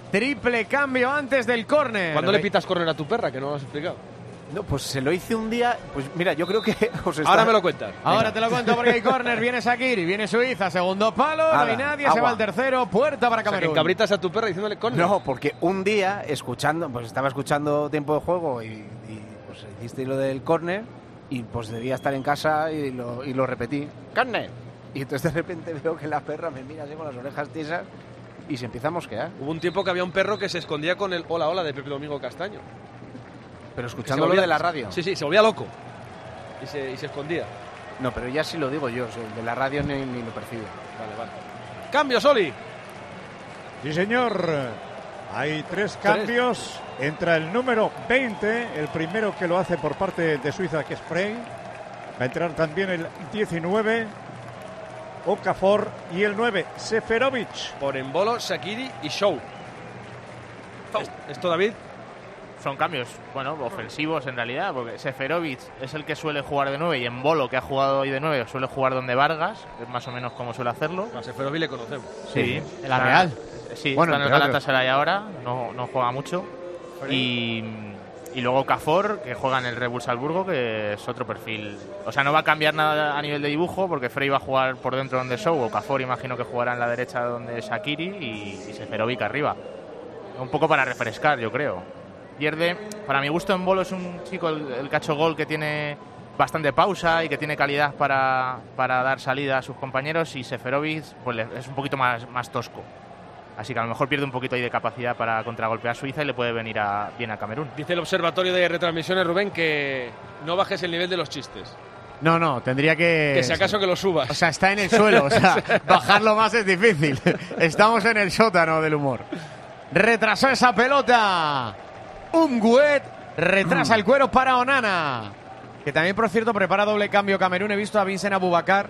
Speaker 2: Triple cambio antes del córner.
Speaker 1: ¿Cuándo le pitas córner a tu perra? Que no lo has explicado.
Speaker 9: No, pues se lo hice un día. Pues mira, yo creo que os está...
Speaker 1: Ahora me lo cuentas.
Speaker 2: Ahora te lo cuento porque hay córner. Viene Shaqiri, viene Suiza, segundo palo,
Speaker 9: Nada,
Speaker 2: no hay nadie,
Speaker 9: agua.
Speaker 2: se va al tercero, puerta para
Speaker 1: O sea, que
Speaker 2: Camerún.
Speaker 1: encabritas a tu perra diciéndole córner.
Speaker 9: No, porque un día, escuchando, pues estaba escuchando tiempo de juego y, y pues hiciste lo del córner y pues debía estar en casa y lo, y lo repetí. ¡Córner! Y entonces de repente veo que la perra me mira así con las orejas tiesas y se empieza a mosquear.
Speaker 1: Hubo un tiempo que había un perro que se escondía con el hola hola de Pepe Domingo Castaño.
Speaker 9: Pero
Speaker 1: Se
Speaker 9: escuchándolo
Speaker 1: volvía-
Speaker 9: de la radio.
Speaker 1: Sí, sí, se volvía loco. Y se, y se escondía.
Speaker 9: No, pero ya sí lo digo yo, o sea, el de la radio ni, ni lo percibe.
Speaker 1: Vale, vale. Cambio, Soli.
Speaker 3: Sí, señor. Hay tres cambios. Entra el número veinte, el primero que lo hace por parte de Suiza, que es Frey. Va a entrar también el diecinueve, Okafor, y el nueve, Seferovic.
Speaker 1: Por Embolo, Shaqiri y Show. ¿Es- ¿Esto, David?
Speaker 7: Son cambios, bueno, ofensivos en realidad, porque Seferovic es el que suele jugar de nueve y Embolo, que ha jugado hoy de nueve, suele jugar donde Vargas, es más o menos como suele hacerlo.
Speaker 1: A Seferovic le conocemos.
Speaker 7: Sí,
Speaker 2: en la Real.
Speaker 7: Sí,
Speaker 2: Bueno,
Speaker 7: está en el
Speaker 2: entre
Speaker 7: Galatasaray ahora, no, no juega mucho. Y, y luego Cafor, que juega en el Red Bull Salzburgo, que es otro perfil. O sea, no va a cambiar nada a nivel de dibujo, porque Frey va a jugar por dentro donde Show, o Cafor imagino que jugará en la derecha donde Shaqiri y, y Seferovic arriba. Un poco para refrescar, yo creo. Pierde, para mi gusto, Embolo es un chico, el, el cacho gol, que tiene bastante pausa y que tiene calidad para, para dar salida a sus compañeros, y Seferovic pues, le- es un poquito más, más tosco. Así que a lo mejor pierde un poquito ahí de capacidad para contragolpear a Suiza y le puede venir a, bien a Camerún.
Speaker 1: Dice el observatorio de retransmisiones, Rubén, que no bajes el nivel de los chistes.
Speaker 2: No, no, tendría que...
Speaker 1: Que si acaso que lo subas.
Speaker 2: O sea, está en el suelo, o sea, bajarlo más es difícil. Estamos en el sótano del humor. Retrasó esa pelota. Umguet retrasa el cuero para Onana. Que también, por cierto, prepara doble cambio Camerún. He visto a Vincent Aboubakar,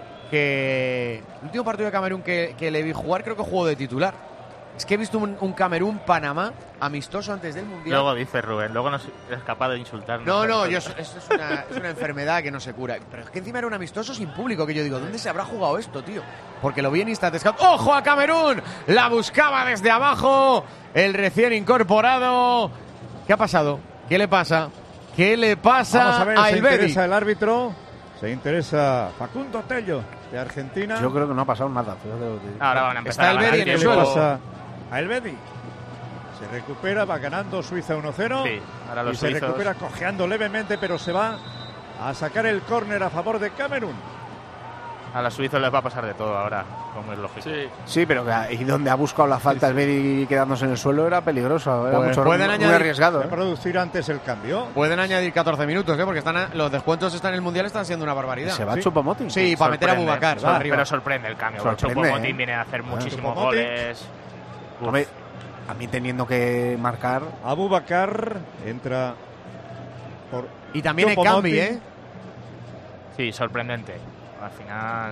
Speaker 2: que el último partido de Camerún que, que le vi jugar, creo que jugó de titular. Es que he visto un, un Camerún-Panamá amistoso antes del Mundial.
Speaker 7: Luego dice Rubén, luego no es capaz de insultarnos.
Speaker 2: No, no, yo, esto es una, es una enfermedad que no se cura. Pero es que encima era un amistoso sin público, que yo digo, ¿dónde se habrá jugado esto, tío? Porque lo vi en Instant Scout. ¡Ojo a Camerún! La buscaba desde abajo el recién incorporado. ¿Qué ha pasado? ¿Qué le pasa? ¿Qué le pasa
Speaker 3: Vamos a ver,
Speaker 2: a
Speaker 3: se
Speaker 2: Elvedi?
Speaker 3: interesa el árbitro. Se interesa Facundo Tello, de Argentina.
Speaker 9: Yo creo que no ha pasado nada. Fíjate lo que te digo.
Speaker 7: Ahora van a empezar
Speaker 2: Está
Speaker 7: a ganar
Speaker 2: Elvedi en el
Speaker 3: ¿Qué le
Speaker 2: suelo.
Speaker 3: pasa a Elvedi? Se recupera, va ganando Suiza uno cero.
Speaker 7: Sí, ahora los
Speaker 3: y se
Speaker 7: suizos-
Speaker 3: recupera cojeando levemente, pero se va a sacar el córner a favor de Camerún.
Speaker 7: A los suizos les va a pasar de todo ahora, como es lógico.
Speaker 1: Sí.
Speaker 9: Sí, pero que- y donde ha buscado la falta el Bedi quedándose en el suelo era peligroso, era
Speaker 2: Pues
Speaker 9: mucho,
Speaker 2: pueden
Speaker 9: muy
Speaker 2: añadir-
Speaker 9: arriesgado.
Speaker 3: Va a
Speaker 9: ¿eh?
Speaker 3: producir antes el cambio.
Speaker 2: Pueden añadir catorce minutos, ¿eh? Porque están a- los descuentos están en el Mundial, están siendo una barbaridad.
Speaker 9: Se va
Speaker 3: Sí.
Speaker 9: Choupo-Moting.
Speaker 2: Sí, para meter a
Speaker 7: Sorprende,
Speaker 2: Bubacar.
Speaker 7: sor-
Speaker 2: arriba.
Speaker 7: pero sorprende el cambio.
Speaker 9: Sorprende,
Speaker 7: Choupo-Moting
Speaker 9: ¿eh?
Speaker 7: viene a hacer muchísimos
Speaker 3: Choupo-Moting.
Speaker 7: goles. Uf.
Speaker 9: Hombre, a mí teniendo que marcar.
Speaker 3: Abubakar entra por
Speaker 2: Y también el
Speaker 3: Choupo-Moting.
Speaker 2: cambio, ¿eh?
Speaker 7: Sí, sorprendente. Al final.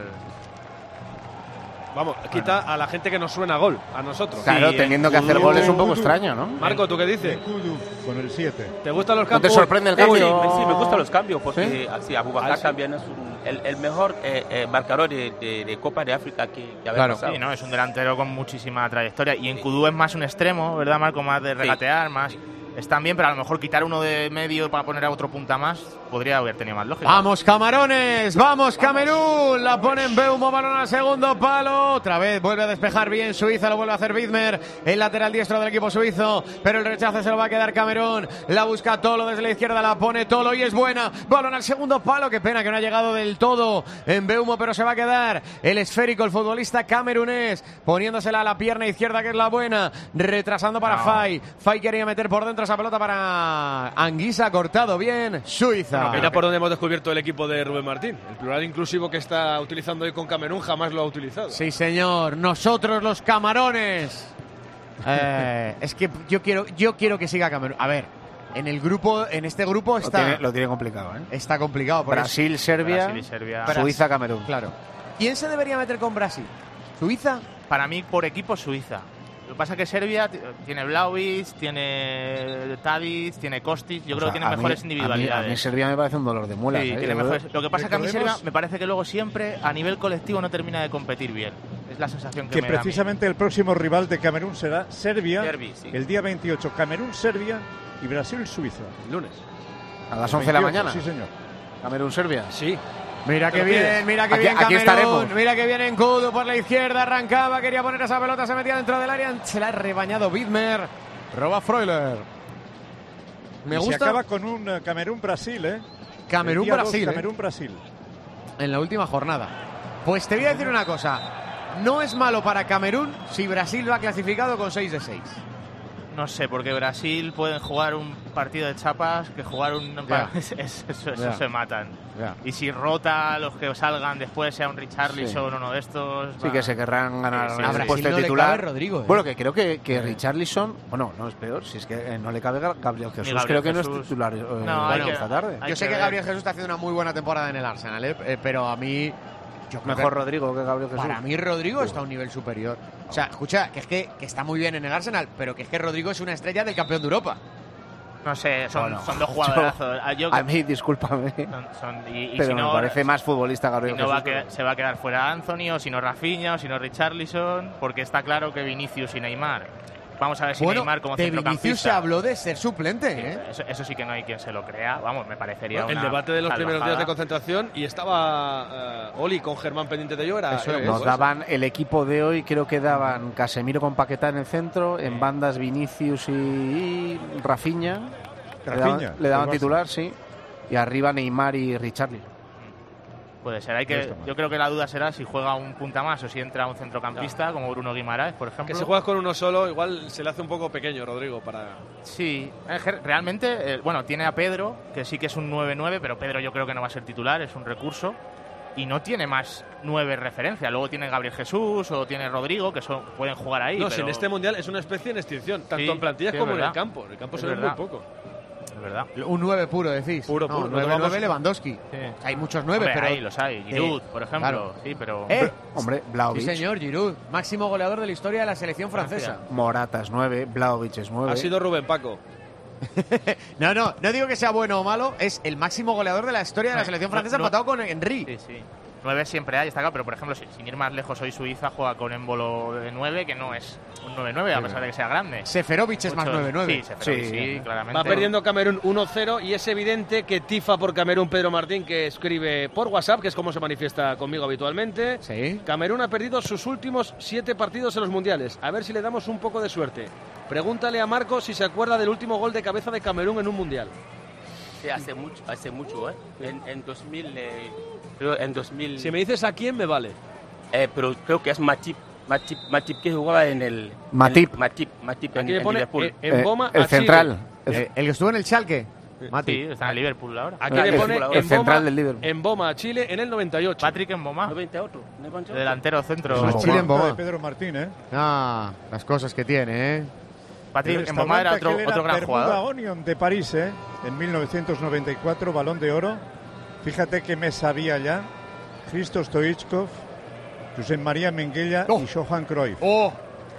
Speaker 1: Vamos, quita a la gente que nos suena a gol, a nosotros.
Speaker 9: Claro,
Speaker 7: Sí,
Speaker 9: teniendo que hacer
Speaker 3: Kudu-
Speaker 9: goles es un poco
Speaker 3: Kudu.
Speaker 9: extraño, ¿no?
Speaker 1: Marco, ¿tú qué dices?
Speaker 3: Kudu con el siete.
Speaker 1: ¿Te gustan los
Speaker 9: ¿No
Speaker 1: campos?
Speaker 9: te sorprende el
Speaker 4: Sí, sí,
Speaker 9: cambio?
Speaker 4: sí, me gustan los cambios porque
Speaker 9: ¿Sí?
Speaker 4: así Abubakar
Speaker 1: Ah, sí.
Speaker 4: también es un- el, el mejor eh, eh, marcador de, de- de Copa de África que, que había
Speaker 2: Claro.
Speaker 4: pasado.
Speaker 7: Sí, ¿no? Es un delantero con muchísima trayectoria. Y en Kudú es más un extremo, ¿verdad, Marco? Más de regatear, más. Están bien, pero a lo mejor quitar uno de medio para poner a otro punta más podría haber tenido más lógica.
Speaker 2: Vamos, Camarones, vamos, Camerún. La ponen Beumo, balón al segundo palo. Otra vez vuelve a despejar bien Suiza, lo vuelve a hacer Widmer, el lateral diestro del equipo suizo. Pero el rechazo se lo va a quedar Camerún. La busca Tolo desde la izquierda, la pone Tolo y es buena. Balón al segundo palo. Qué pena que no ha llegado del todo en Beumo, pero se va a quedar el esférico, el futbolista camerunés, poniéndosela a la pierna izquierda, que es la buena. Retrasando para
Speaker 7: No.
Speaker 2: Fay. Fay quería meter por dentro esa pelota para Anguisa, cortado bien. Suiza.
Speaker 1: Mira por dónde hemos descubierto el equipo de Rubén Martín. El plural inclusivo que está utilizando hoy con Camerún jamás lo ha utilizado.
Speaker 2: Sí, señor. Nosotros los camarones. Eh, es que yo quiero, yo quiero que siga Camerún. A ver, en el grupo, en este grupo
Speaker 9: Lo
Speaker 2: está,
Speaker 9: tiene, lo tiene complicado, ¿eh?
Speaker 2: está complicado. por eso-
Speaker 9: Brasil, Serbia,
Speaker 7: Brasil y Serbia.
Speaker 2: Brasil.
Speaker 9: Suiza, Camerún.
Speaker 2: Claro. ¿Quién se debería meter con Brasil? ¿Suiza?
Speaker 7: Para mí, por equipo, Suiza. Lo que pasa es que Serbia t- tiene Vlahovic, tiene Tadic, tiene Kostic. Yo
Speaker 9: O
Speaker 7: creo
Speaker 9: sea,
Speaker 7: que tiene
Speaker 9: a mí-
Speaker 7: mejores
Speaker 9: a mí-
Speaker 7: individualidades.
Speaker 9: A mí, Serbia me parece un dolor de muelas.
Speaker 7: Sí,
Speaker 9: ¿eh?
Speaker 7: tiene
Speaker 9: Yo-
Speaker 7: mejores- Lo que pasa es que a mí
Speaker 3: Recordemos-
Speaker 7: Serbia me parece que luego siempre a nivel colectivo no termina de competir bien. Es la sensación que,
Speaker 3: que
Speaker 7: me da a mí.
Speaker 3: precisamente el próximo rival de Camerún será Serbia,
Speaker 4: Serbi, sí.
Speaker 3: el día veintiocho, Camerún-Serbia y Brasil-Suiza.
Speaker 1: Lunes.
Speaker 9: A las once de la mañana.
Speaker 3: Sí, señor.
Speaker 9: Camerún-Serbia.
Speaker 1: Sí.
Speaker 2: Mira que
Speaker 1: Te lo
Speaker 2: bien,
Speaker 1: pides.
Speaker 2: mira que
Speaker 9: Aquí-
Speaker 2: bien
Speaker 9: aquí
Speaker 2: Camerún,
Speaker 9: estaremos.
Speaker 2: mira que bien Enkudu por la izquierda, arrancaba, quería poner esa pelota, se metía dentro del área, se la ha rebañado Widmer, roba Freuler. Me
Speaker 3: Y
Speaker 2: gusta
Speaker 3: se acaba con un eh, Camerún-Brasil, ¿eh? El día dos,
Speaker 2: Camerún-Brasil, ¿eh?
Speaker 3: Camerún-Brasil.
Speaker 2: en la última jornada. Pues te voy a decir una cosa, no es malo para Camerún si Brasil va clasificado con seis de seis.
Speaker 7: No sé, porque Brasil pueden jugar un partido de chapas que jugar un
Speaker 2: Ya.
Speaker 7: es- es- eso, eso
Speaker 2: Ya.
Speaker 7: se matan.
Speaker 2: Ya.
Speaker 7: Y si rota los que salgan después, sea un Richarlison
Speaker 9: Sí.
Speaker 7: o uno de estos.
Speaker 9: Sí,
Speaker 7: va.
Speaker 9: que se querrán ganar
Speaker 7: Sí, sí,
Speaker 9: el
Speaker 7: sí.
Speaker 2: Brasil
Speaker 9: puesto
Speaker 2: no
Speaker 9: de
Speaker 2: le
Speaker 9: titular.
Speaker 2: cabe Rodrigo, ¿eh?
Speaker 9: Bueno, que creo que, que Richarlison, bueno, no es peor, si es que eh, no le cabe Gabriel Jesús,
Speaker 7: Gabriel
Speaker 9: creo que no
Speaker 7: Jesús.
Speaker 9: es titular eh,
Speaker 7: No, hay
Speaker 9: bueno,
Speaker 7: que-
Speaker 9: esta tarde.
Speaker 7: hay
Speaker 2: Yo sé
Speaker 7: que
Speaker 2: que
Speaker 7: ver.
Speaker 2: Gabriel Jesús está haciendo una muy buena temporada en el Arsenal, ¿eh? Eh, pero a mí... yo creo
Speaker 9: Mejor
Speaker 2: que-
Speaker 9: Rodrigo que Gabriel Jesús.
Speaker 2: Para mí Rodrigo está a un nivel superior. O sea, escucha, que es que, que está muy bien en el Arsenal, pero que es que Rodrigo es una estrella del campeón de Europa.
Speaker 7: No sé, son,
Speaker 9: Bueno,
Speaker 7: son dos jugadorazos. Ah, yo-
Speaker 9: A mí, discúlpame,
Speaker 7: son- son- y, y
Speaker 9: pero
Speaker 7: si no,
Speaker 9: me parece más futbolista
Speaker 7: si
Speaker 9: Gabriel
Speaker 7: no va a
Speaker 9: Jesús.
Speaker 7: que- se va a quedar fuera Anthony, o si no Rafinha, o si no Richarlison, porque está claro que Vinicius y Neymar. Vamos a ver si
Speaker 2: Bueno,
Speaker 7: Neymar como
Speaker 2: de Vinicius se
Speaker 7: centrocampista.
Speaker 2: habló de ser suplente, ¿eh?
Speaker 7: Eso, eso sí que no hay quien se lo crea. Vamos, me parecería
Speaker 1: El
Speaker 7: una
Speaker 1: debate de los primeros días de
Speaker 7: salvajada.
Speaker 1: concentración y estaba eh, Oli con Germán pendiente de ello. Era,
Speaker 2: Eso
Speaker 1: era
Speaker 2: es.
Speaker 1: un
Speaker 9: Nos
Speaker 1: poco eso.
Speaker 9: daban el equipo de hoy, creo que daban Casemiro con Paquetá en el centro, en bandas Vinicius y, y Rafinha. Le daban,
Speaker 3: Rafinha,
Speaker 9: le daban
Speaker 3: del Barça.
Speaker 9: titular, sí. Y arriba Neymar y Richarlison.
Speaker 7: Puede ser. Hay
Speaker 3: No
Speaker 7: que,
Speaker 3: está mal.
Speaker 7: yo creo que la duda será si juega un punta más o si entra un centrocampista como Bruno Guimaraes, por ejemplo.
Speaker 1: Que si juegas con uno solo, igual se le hace un poco pequeño, Rodrigo, para...
Speaker 7: Sí, eh, Ger- realmente, eh, bueno, tiene a Pedro, que sí que es un nueve nueve, pero Pedro yo creo que no va a ser titular, es un recurso. Y no tiene más nueve referencias. Luego tiene Gabriel Jesús o tiene Rodrigo, que son, pueden jugar ahí.
Speaker 1: No,
Speaker 7: pero
Speaker 1: si en este mundial es una especie en extinción, tanto
Speaker 7: Sí,
Speaker 1: en plantillas
Speaker 7: sí, es
Speaker 1: como en el
Speaker 7: verdad.
Speaker 1: campo. En el campo
Speaker 7: Es
Speaker 1: se ve muy
Speaker 7: verdad.
Speaker 1: poco.
Speaker 7: Es verdad.
Speaker 2: Un nueve puro, decís.
Speaker 1: Puro,
Speaker 2: No,
Speaker 1: puro.
Speaker 2: nueve
Speaker 1: No
Speaker 2: nueve
Speaker 1: tomamos-
Speaker 2: Lewandowski.
Speaker 7: Sí.
Speaker 2: Hay muchos nueve,
Speaker 7: Hombre,
Speaker 2: pero...
Speaker 7: ahí los hay. Giroud,
Speaker 2: Eh,
Speaker 7: por ejemplo.
Speaker 2: claro.
Speaker 7: Sí, pero...
Speaker 2: ¡Eh!
Speaker 9: Hombre,
Speaker 2: Sí,
Speaker 9: Vlahovic.
Speaker 2: señor, Giroud. Máximo goleador de la historia de la selección francesa.
Speaker 9: Morata es nueve, Vlahovic es nueve.
Speaker 1: Ha sido Rubén Paco.
Speaker 2: No, no, no digo que sea bueno o malo, es el máximo goleador de la historia de la
Speaker 7: No,
Speaker 2: selección
Speaker 7: no,
Speaker 2: francesa,
Speaker 7: no.
Speaker 2: empatado con Henry.
Speaker 7: Sí, sí. Nueve siempre hay, está claro, pero por ejemplo, si- sin ir más lejos, hoy Suiza juega con Embolo de nueve, que no es un nueve nueve, a pesar de que sea grande.
Speaker 2: Seferovic es más
Speaker 7: Muchos-
Speaker 2: nueve nueve.
Speaker 7: Sí, Seferovic,
Speaker 9: Sí.
Speaker 7: sí, claramente.
Speaker 1: Va perdiendo Camerún uno cero y es evidente que tifa por Camerún Pedro Martín, que escribe por WhatsApp, que es como se manifiesta conmigo habitualmente.
Speaker 2: Sí.
Speaker 1: Camerún ha perdido sus últimos siete partidos en los mundiales. A ver si le damos un poco de suerte. Pregúntale a Marco si se acuerda del último gol de cabeza de Camerún en un mundial.
Speaker 4: Sí, hace mucho, hace mucho, ¿eh? En, en dos mil, eh, creo en dos mil,
Speaker 1: Si me dices a quién, me vale.
Speaker 4: eh, pero creo que es Matip, Matip, Matip que jugaba en el...
Speaker 9: Matip.
Speaker 4: en- Matip, Matip en,
Speaker 1: Aquí me
Speaker 4: en
Speaker 1: pone
Speaker 4: Liverpool.
Speaker 1: eh, en
Speaker 9: Eh,
Speaker 1: Boma
Speaker 9: el
Speaker 1: a Chile.
Speaker 9: central. El,
Speaker 2: Eh, el que estuvo en el Schalke. Mati.
Speaker 7: Sí, está en Liverpool ahora.
Speaker 1: Aquí
Speaker 9: Eh,
Speaker 1: le
Speaker 9: el-
Speaker 1: pone
Speaker 9: el
Speaker 1: en
Speaker 9: central
Speaker 1: Boma,
Speaker 9: del Liverpool.
Speaker 1: en Boma a Chile en el noventa y ocho.
Speaker 7: Patrick Mboma,
Speaker 4: noventa y ocho, noventa y ocho.
Speaker 7: delantero centro.
Speaker 2: Pues Chile en Boma.
Speaker 3: de Pedro Martín, ¿eh?
Speaker 2: Ah, las cosas que tiene, ¿eh?
Speaker 7: Patrick
Speaker 3: El
Speaker 7: Mboma era otro,
Speaker 3: restaurante aquel
Speaker 7: otro gran
Speaker 3: Bermuda
Speaker 7: jugador.
Speaker 3: Onion de París, ¿eh? En mil novecientos noventa y cuatro, Balón de Oro. Fíjate que me sabía ya. Hristo Stoichkov, Josep María Menguella
Speaker 2: Oh.
Speaker 3: y Johan Cruyff,
Speaker 2: ¡Oh!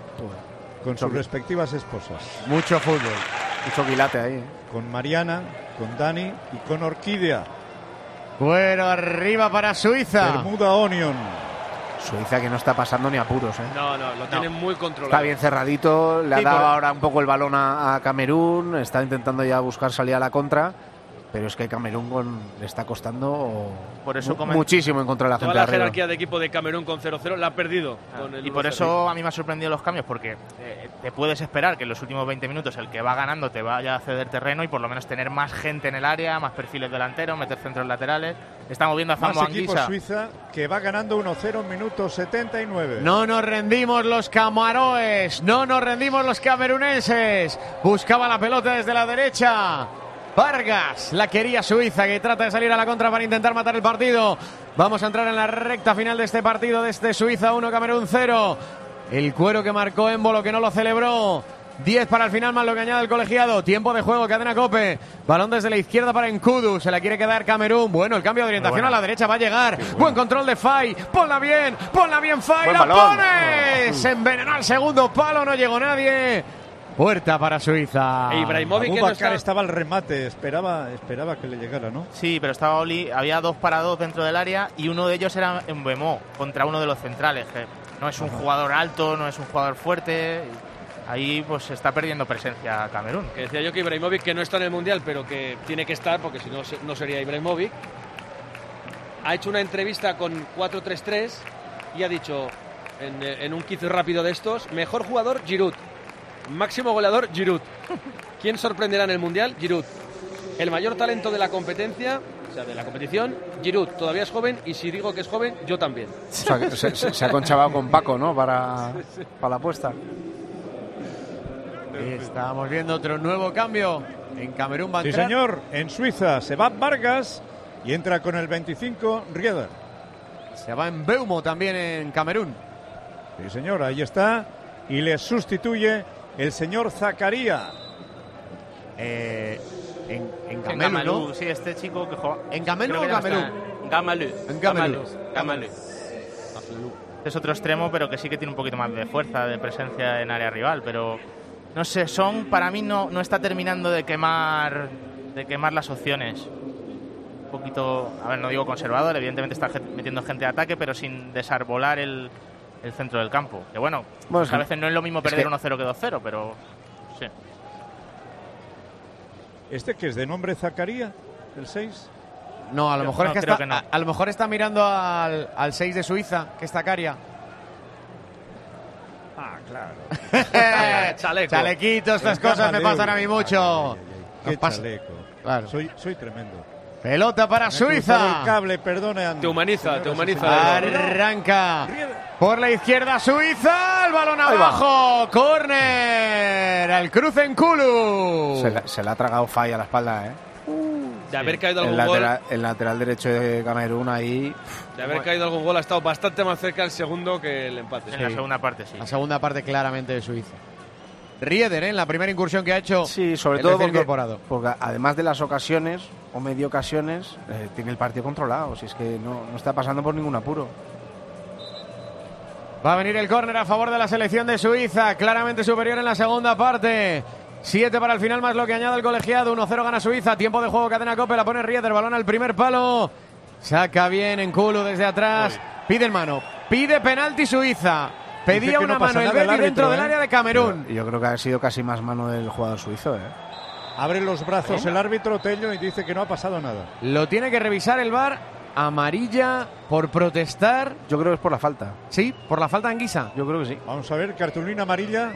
Speaker 3: con sus respectivas esposas.
Speaker 2: Mucho fútbol.
Speaker 9: mucho quilate ahí. ¿eh?
Speaker 3: Con Mariana, con Dani y con Orquídea.
Speaker 2: Bueno, arriba para Suiza.
Speaker 3: Bermuda Onion.
Speaker 9: Suiza que no está pasando ni apuros, ¿eh?
Speaker 1: No, no, lo tienen muy controlado.
Speaker 9: Está bien cerradito, le ha
Speaker 2: Sí,
Speaker 9: dado
Speaker 2: por-
Speaker 9: ahora un poco el balón a, a Camerún, está intentando ya buscar salida a la contra, pero es que Camerún con- le está costando
Speaker 7: Por eso
Speaker 9: mu-
Speaker 7: comen-
Speaker 9: muchísimo en contra de la
Speaker 1: Toda
Speaker 9: gente
Speaker 1: la
Speaker 9: de arriba.
Speaker 1: jerarquía de equipo de Camerún con cero cero la ha perdido. con el
Speaker 7: Y por
Speaker 1: uno cero.
Speaker 7: eso a mí me ha sorprendido los cambios, porque eh, te puedes esperar que en los últimos veinte minutos el que va ganando te vaya a ceder terreno y por lo menos tener más gente en el área, más perfiles delanteros, meter centros laterales. Estamos viendo a
Speaker 3: Más
Speaker 7: Zambo
Speaker 3: equipo
Speaker 7: Anguissa.
Speaker 3: Suiza que va ganando uno cero, minuto setenta y nueve.
Speaker 2: No nos rendimos los camaroes, no nos rendimos los camerunenses. Buscaba la pelota desde la derecha. Vargas, la quería Suiza, que trata de salir a la contra para intentar matar el partido. Vamos a entrar en la recta final de este partido, de este Suiza uno, Camerún cero. El cuero que marcó Embolo, que no lo celebró. diez para el final, más lo que añade el colegiado. Tiempo de juego, cadena Cope. Balón desde la izquierda para Enkudu. Se la quiere quedar Camerún. Bueno, el cambio de orientación a la derecha va a llegar. Buen control de Fay. Ponla bien, ponla bien Fay.
Speaker 9: Buen
Speaker 2: ¡La
Speaker 9: balón.
Speaker 2: pone! Se envenenó al segundo palo, no llegó nadie. Puerta para Suiza.
Speaker 1: E Ibrahimovic que no
Speaker 3: Abubakar
Speaker 1: está...
Speaker 3: estaba al remate, esperaba, esperaba que le llegara, ¿no?
Speaker 7: Sí, pero estaba Oli, había dos para dos dentro del área y uno de ellos era Mbemo contra uno de los centrales. Que no es un jugador alto, no es un jugador fuerte. Ahí pues se está perdiendo presencia Camerún.
Speaker 1: Que decía yo que Ibrahimovic, que no está en el Mundial, pero que tiene que estar, porque si no, no sería Ibrahimovic, ha hecho una entrevista con cuatro tres tres y ha dicho, en, en un quiz rápido de estos, mejor jugador, Giroud. Máximo goleador, Giroud. ¿Quién sorprenderá en el Mundial? Giroud. El mayor talento de la competencia, o sea, de la competición, Giroud. Todavía es joven, y si digo que es joven, yo también.
Speaker 9: O sea, que se, se, se ha conchavado con Paco, ¿no? Para, para la apuesta.
Speaker 2: Y estamos viendo otro nuevo cambio. En Camerún va a
Speaker 3: Sí,
Speaker 2: entrar.
Speaker 3: señor. En Suiza se va Vargas y entra con el veinticinco Rieder.
Speaker 2: Se va en Beumo también en Camerún.
Speaker 3: Sí, señor, ahí está. Y le sustituye el señor Zakaria.
Speaker 2: Eh, en, en
Speaker 4: En
Speaker 2: Camerún,
Speaker 4: Gamalú,
Speaker 2: ¿no?
Speaker 4: sí, este chico que juega.
Speaker 2: ¿En Camerún
Speaker 4: Creo
Speaker 2: o
Speaker 4: que ya
Speaker 2: Camerún?
Speaker 4: está en Gamalú.
Speaker 2: En Gamalú.
Speaker 4: Gamalú.
Speaker 7: Este es otro extremo, pero que sí que tiene un poquito más de fuerza, de presencia en área rival, pero no sé, Son para mí no, no está terminando de quemar de quemar las opciones. Un poquito, a ver, no digo conservador, evidentemente está metiendo gente de ataque, pero sin desarbolar el, el centro del campo. Que bueno,
Speaker 9: Bueno,
Speaker 7: pues
Speaker 9: sí.
Speaker 7: a veces no es lo mismo
Speaker 9: Es
Speaker 7: perder
Speaker 9: que-
Speaker 7: uno cero que dos cero, pero sí.
Speaker 3: ¿Este que es de nombre Zakaria? ¿El seis?
Speaker 2: No, a lo
Speaker 7: Yo-
Speaker 2: mejor
Speaker 7: no,
Speaker 2: es que
Speaker 7: creo
Speaker 2: está,
Speaker 7: que no.
Speaker 2: a, a lo mejor está mirando al, al seis de Suiza, que está Caria.
Speaker 3: Ah, claro.
Speaker 1: Chaleco.
Speaker 2: Chalequito, estas
Speaker 3: El
Speaker 2: cosas me
Speaker 3: Gamaleu.
Speaker 2: pasan a mí mucho.
Speaker 3: Ay, ay, ay,
Speaker 2: Nos
Speaker 3: qué
Speaker 2: pasa-
Speaker 3: chaleco.
Speaker 2: Claro.
Speaker 3: Soy, soy tremendo.
Speaker 2: Pelota para
Speaker 3: Me he cruzado
Speaker 2: Suiza.
Speaker 3: el cable, perdonen.
Speaker 1: Te humaniza,
Speaker 3: señoras
Speaker 1: te
Speaker 3: y
Speaker 1: humaniza.
Speaker 3: señores.
Speaker 2: Arranca
Speaker 3: Rieder.
Speaker 2: por la izquierda Suiza. El balón
Speaker 9: Ahí va.
Speaker 2: abajo. Córner. Al cruce en Kulu.
Speaker 9: Se, la- se le ha tragado Fay a la espalda, ¿eh?
Speaker 1: De haber caído
Speaker 9: El
Speaker 1: algún gol,
Speaker 9: lateral, el lateral derecho de Camerún ahí.
Speaker 1: de haber caído algún gol ha estado bastante más cerca el segundo que el empate.
Speaker 7: En la segunda parte sí.
Speaker 2: La segunda parte claramente de Suiza. Rieder, ¿eh? En la primera incursión que ha hecho.
Speaker 9: Sí, sobre
Speaker 2: el
Speaker 9: todo
Speaker 2: recién
Speaker 9: porque,
Speaker 2: incorporado.
Speaker 9: porque además de las ocasiones, o medio ocasiones, eh, tiene el partido controlado. Si es que no, no está pasando por ningún apuro.
Speaker 2: Va a venir el córner a favor de la selección de Suiza, claramente superior en la segunda parte. Siete para el final, más lo que añade el colegiado. uno cero gana Suiza. Tiempo de juego, cadena Cope, la pone Rieder, balón al primer palo. Saca bien en culo desde atrás. Pide el mano, pide penalti Suiza. Pedía
Speaker 3: Dice que
Speaker 2: una
Speaker 3: no pasa
Speaker 2: mano el
Speaker 3: nada el
Speaker 2: Betis dentro
Speaker 3: árbitro,
Speaker 2: del
Speaker 3: ¿eh?
Speaker 2: área de Camerún.
Speaker 9: Yo creo que ha sido casi más mano del jugador suizo, ¿eh?
Speaker 3: Abre los brazos el árbitro Tello y dice que no ha pasado nada.
Speaker 2: Lo tiene que revisar el V A R. Amarilla por protestar.
Speaker 9: Yo creo que es por la falta.
Speaker 2: Sí, por la falta de Anguisa.
Speaker 9: Yo creo que sí.
Speaker 3: Vamos a ver, cartulina amarilla.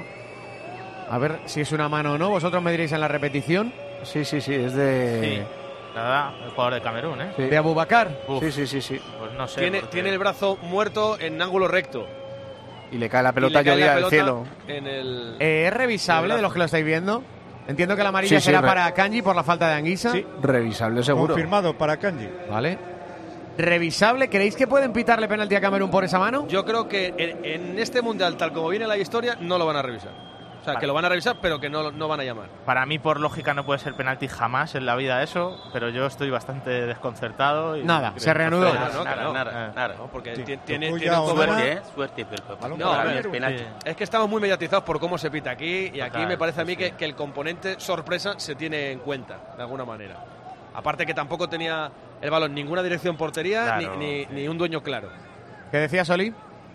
Speaker 2: A ver si es una mano o no. Vosotros me diréis en la repetición.
Speaker 9: Sí, sí, sí, es de...
Speaker 7: Sí, nada, el jugador de Camerún, ¿eh?
Speaker 9: Sí.
Speaker 2: De Abubakar.
Speaker 7: Uf,
Speaker 9: Sí, sí, sí, sí.
Speaker 7: Pues no sé.
Speaker 1: Tiene,
Speaker 7: porque-
Speaker 1: tiene el brazo muerto en ángulo recto.
Speaker 9: Y le cae la
Speaker 1: Y
Speaker 9: pelota
Speaker 1: le cae la
Speaker 9: llovía del
Speaker 1: pelota
Speaker 9: cielo.
Speaker 1: En el...
Speaker 2: Eh, ¿Es revisable de los que lo estáis viendo? Entiendo que la amarilla
Speaker 9: Sí, sí,
Speaker 2: será
Speaker 9: re-
Speaker 2: para Kanji por la falta de Anguisa.
Speaker 3: Sí.
Speaker 9: Revisable seguro.
Speaker 3: Confirmado para Kanji.
Speaker 2: Vale. ¿Revisable? ¿Creéis que pueden pitarle penalti a Camerún por esa mano?
Speaker 1: Yo creo que en, en este Mundial, tal como viene la historia, no lo van a revisar. O sea,
Speaker 7: Vale.
Speaker 1: que lo van a revisar, pero que no, no van a llamar.
Speaker 7: Para mí, por lógica, no puede ser penalti jamás en la vida eso, pero yo estoy bastante desconcertado. Y
Speaker 2: Nada,
Speaker 7: creo-
Speaker 2: se reanudó.
Speaker 7: Entonces,
Speaker 1: Claro,
Speaker 4: Nada,
Speaker 1: claro.
Speaker 4: nada,
Speaker 7: Eh.
Speaker 4: nada.
Speaker 1: ¿no? Porque
Speaker 3: Sí.
Speaker 1: ti- tiene,
Speaker 3: Tocó
Speaker 1: tiene
Speaker 3: ya
Speaker 1: un
Speaker 3: Onana.
Speaker 1: cover-
Speaker 4: Suerte, ¿eh? Suerte, pero
Speaker 3: Balón
Speaker 1: No,
Speaker 3: para
Speaker 1: a ver,
Speaker 3: Camerún.
Speaker 4: penalti.
Speaker 7: Sí.
Speaker 1: Es que estamos muy mediatizados por cómo se pita aquí y aquí
Speaker 7: Total,
Speaker 1: me parece a mí
Speaker 7: sí,
Speaker 1: que,
Speaker 7: sí.
Speaker 1: que el componente sorpresa se tiene en cuenta, de alguna manera. Aparte que tampoco tenía el balón ninguna dirección portería
Speaker 7: Claro,
Speaker 1: ni, ni-
Speaker 7: sí.
Speaker 1: ni un dueño claro.
Speaker 2: ¿Qué decía Soli?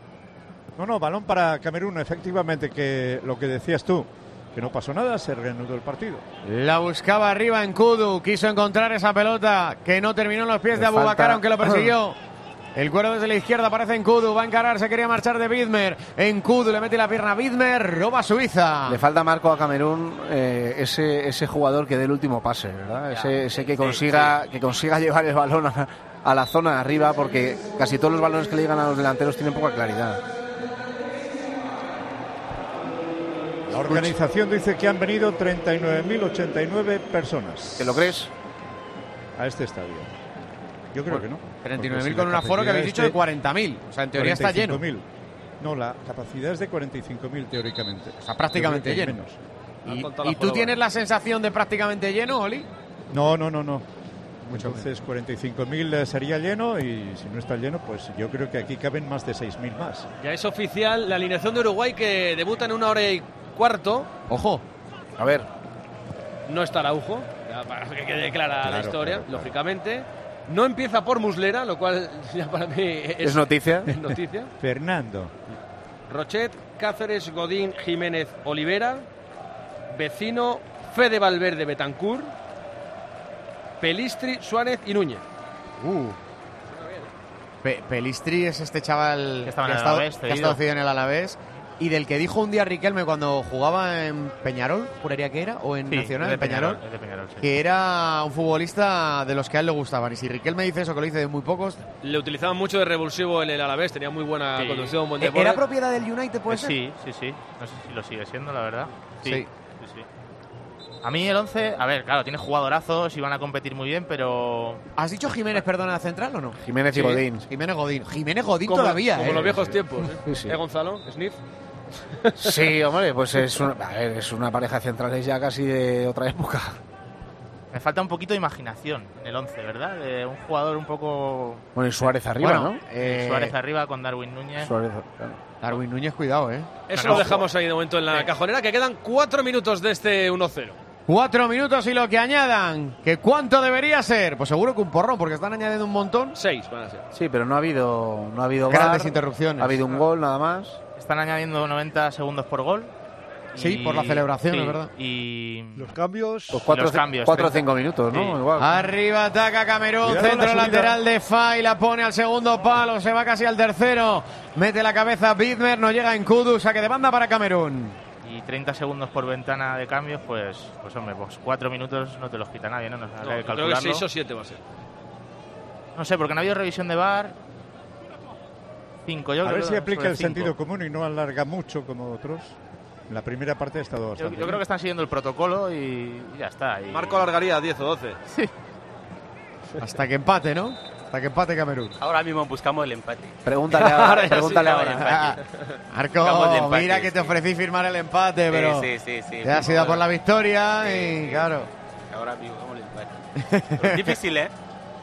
Speaker 3: No, no, balón para Camerún, efectivamente, que lo que decías tú, que no pasó nada, se reanudó el partido.
Speaker 2: La buscaba arriba en Kudu. Quiso encontrar esa pelota que no terminó en los pies
Speaker 9: Le
Speaker 2: de Abubakar,
Speaker 9: falta-
Speaker 2: aunque lo persiguió. El cuero desde la izquierda aparece en Kudu. Va a encarar, se quería marchar de Widmer. En Kudu le mete la pierna a Widmer. Roba Suiza.
Speaker 9: Le falta Marco a Camerún eh, ese, ese jugador que dé el último pase, ¿verdad? Ese, ese que consiga que consiga llevar el balón a, a la zona de arriba, porque casi todos los balones que le llegan a los delanteros tienen poca claridad.
Speaker 3: La organización dice que han venido treinta y nueve mil ochenta y nueve personas
Speaker 9: ¿Te lo crees?
Speaker 3: a este estadio. Yo creo que no.
Speaker 2: treinta y nueve mil
Speaker 3: Porque
Speaker 2: con
Speaker 3: si
Speaker 2: un
Speaker 3: la
Speaker 2: aforo que habéis dicho
Speaker 3: capacidad
Speaker 2: de cuarenta mil. O sea, en teoría está lleno.
Speaker 3: cuarenta y cinco mil. No, la capacidad es de cuarenta y cinco mil teóricamente.
Speaker 2: Está prácticamente
Speaker 3: Yo creo que
Speaker 2: lleno.
Speaker 3: menos.
Speaker 1: Han
Speaker 2: ¿Y,
Speaker 1: contado
Speaker 2: y
Speaker 1: la
Speaker 2: tú
Speaker 1: joroba.
Speaker 2: tienes la sensación de prácticamente lleno, Oli?
Speaker 3: No, no, no, no. Entonces cuarenta y cinco mil sería lleno y si no está lleno, pues yo creo que aquí caben más de seis mil más.
Speaker 1: Ya es oficial la alineación de Uruguay que debuta en una hora y cuarto.
Speaker 2: Ojo.
Speaker 9: A ver,
Speaker 1: No está Araujo, ya para que quede clara la
Speaker 3: Claro,
Speaker 1: historia,
Speaker 3: claro, claro.
Speaker 1: lógicamente. No empieza por Muslera, lo cual ya para mí es,
Speaker 9: es noticia.
Speaker 1: es noticia.
Speaker 3: Fernando.
Speaker 1: Rochet, Cáceres, Godín, Jiménez, Olivera, Vecino, Fede Valverde, Betancur, Pelistri, Suárez y Núñez.
Speaker 2: Uh. Pe Pelistri es este chaval
Speaker 7: que, estaba
Speaker 2: que,
Speaker 7: en
Speaker 2: ha,
Speaker 7: el
Speaker 2: estado,
Speaker 7: Alavés,
Speaker 2: que ha estado cedido en el Alavés y del que dijo un día Riquelme cuando jugaba en Peñarol, juraría que era, o en
Speaker 7: sí,
Speaker 2: Nacional,
Speaker 7: de
Speaker 2: en Peñarol,
Speaker 7: Peñarol, de Peñarol sí.
Speaker 2: que era un futbolista de los que a él le gustaban. Y si Riquelme dice eso, que lo dice de muy pocos...
Speaker 1: Le utilizaban mucho de revulsivo en el Alavés, tenía muy buena
Speaker 7: sí.
Speaker 1: conducción. Buen
Speaker 2: ¿Era propiedad del United, puede
Speaker 7: eh,
Speaker 2: ser?
Speaker 7: Sí, sí, sí. No sé si lo sigue siendo, la verdad. Sí,
Speaker 2: sí.
Speaker 7: sí, sí. A mí el once, a ver, claro, tiene jugadorazos y van a competir muy bien, pero...
Speaker 2: ¿Has dicho Jiménez, perdona, central o no?
Speaker 9: Jiménez y
Speaker 2: sí.
Speaker 9: Godín.
Speaker 2: Jiménez Godín. Jiménez Godín
Speaker 1: como,
Speaker 2: todavía,
Speaker 1: Como
Speaker 2: ¿eh?
Speaker 1: los viejos
Speaker 2: sí.
Speaker 1: tiempos. ¿eh?
Speaker 9: Sí, sí.
Speaker 1: ¿Eh, Gonzalo? ¿Sniff?
Speaker 9: Sí, hombre, pues es una, a ver, es una pareja de centrales ya casi de otra época.
Speaker 7: Me falta un poquito de imaginación en el once, ¿verdad? De un jugador un poco...
Speaker 9: Bueno, y Suárez arriba,
Speaker 2: bueno,
Speaker 9: ¿no?
Speaker 2: Eh...
Speaker 7: Suárez arriba con Darwin Núñez.
Speaker 9: Suárez, claro.
Speaker 2: Darwin Núñez, cuidado, ¿eh?
Speaker 1: Eso
Speaker 7: no, no,
Speaker 1: lo dejamos ahí de momento en la
Speaker 7: sí.
Speaker 1: cajonera, que quedan cuatro minutos de este uno cero.
Speaker 2: Cuatro minutos y lo que añadan. ¿Que cuánto debería ser? Pues seguro que un porrón, porque están añadiendo un montón.
Speaker 1: Seis van a ser.
Speaker 9: Sí, pero no ha habido, no ha habido
Speaker 2: Grandes
Speaker 9: VAR,
Speaker 2: interrupciones.
Speaker 9: Ha habido un gol nada más.
Speaker 7: Están añadiendo noventa segundos por gol.
Speaker 2: Sí,
Speaker 7: y...
Speaker 2: por la celebración,
Speaker 7: sí,
Speaker 2: es verdad.
Speaker 7: Y
Speaker 3: Los cambios.
Speaker 9: Pues cuatro,
Speaker 7: los cambios,
Speaker 9: cuatro o
Speaker 7: treinta.
Speaker 9: cinco minutos, ¿no?
Speaker 7: Sí.
Speaker 9: Igual.
Speaker 2: Arriba ataca Camerún,
Speaker 3: Cuidado
Speaker 2: centro
Speaker 3: la subida.
Speaker 2: lateral de Fay, la pone al segundo palo, se va casi al tercero. Mete la cabeza Bidmer, no llega en Kudu, saque de banda para Camerún.
Speaker 7: y treinta segundos por ventana de cambios, pues, pues hombre, pues cuatro minutos no te los quita nadie, ¿no? No,
Speaker 1: No,
Speaker 7: hay que
Speaker 1: yo creo que
Speaker 7: calcularlo.
Speaker 1: seis o siete va a ser.
Speaker 7: No sé, porque no ha habido revisión de VAR. Cinco, yo
Speaker 3: A
Speaker 7: creo
Speaker 3: ver si
Speaker 7: que
Speaker 3: aplica
Speaker 7: sobre
Speaker 3: el
Speaker 7: cinco.
Speaker 3: sentido común y no alarga mucho como otros. En la primera parte ha estado
Speaker 7: Yo,
Speaker 3: bastante.
Speaker 7: yo creo que están siguiendo el protocolo y, y ya está. Y...
Speaker 1: Marco alargaría a diez o doce.
Speaker 2: Hasta que empate, ¿no? Hasta que empate Camerún.
Speaker 4: Ahora mismo buscamos el empate.
Speaker 9: Pregúntale ahora.
Speaker 1: Ahora ya
Speaker 9: pregúntale
Speaker 1: sí,
Speaker 9: ahora.
Speaker 4: ahora.
Speaker 2: Marco,
Speaker 4: Buscamos el empate,
Speaker 2: mira que te
Speaker 4: sí.
Speaker 2: ofrecí firmar el empate, pero
Speaker 4: Sí, sí, sí. sí.
Speaker 2: te has ido
Speaker 4: Ahora-
Speaker 2: por la victoria
Speaker 4: Sí,
Speaker 2: y
Speaker 4: sí.
Speaker 2: claro.
Speaker 4: Ahora mismo buscamos el empate. Pero es difícil, ¿eh?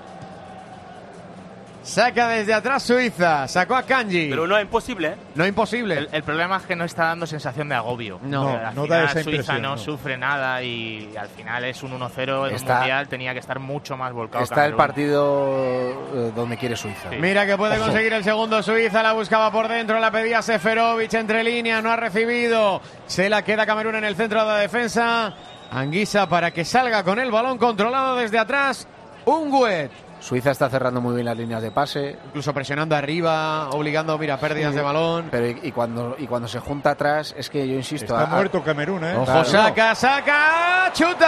Speaker 2: Saca desde atrás Suiza, sacó a Kanji.
Speaker 4: Pero no es imposible, ¿eh?
Speaker 2: No imposible.
Speaker 7: El, el problema es que no está dando sensación de agobio.
Speaker 2: No,
Speaker 7: Eh, al
Speaker 3: no
Speaker 7: final
Speaker 3: da esa
Speaker 7: Suiza
Speaker 3: impresión,
Speaker 7: no,
Speaker 3: no.
Speaker 7: sufre nada y, y al final es un uno cero en
Speaker 9: Está-
Speaker 7: un mundial. Tenía que estar mucho más volcado.
Speaker 9: Está el
Speaker 7: Camerún.
Speaker 9: partido eh, donde quiere Suiza.
Speaker 7: Sí.
Speaker 2: Mira que puede
Speaker 9: Ojo.
Speaker 2: conseguir el segundo Suiza, la buscaba por dentro, la pedía Seferovic entre líneas, no ha recibido. Se la queda Camerún en el centro de la defensa. Anguisa para que salga con el balón controlado desde atrás. Ungüet.
Speaker 9: Suiza está cerrando muy bien las líneas de pase.
Speaker 2: Incluso presionando arriba, obligando, mira, pérdidas de balón.
Speaker 9: Pero y, y cuando y cuando se junta atrás, es que yo insisto.
Speaker 3: Está
Speaker 9: a-
Speaker 3: muerto Camerún, ¿eh?
Speaker 2: Ojo,
Speaker 9: Claro.
Speaker 2: saca, saca,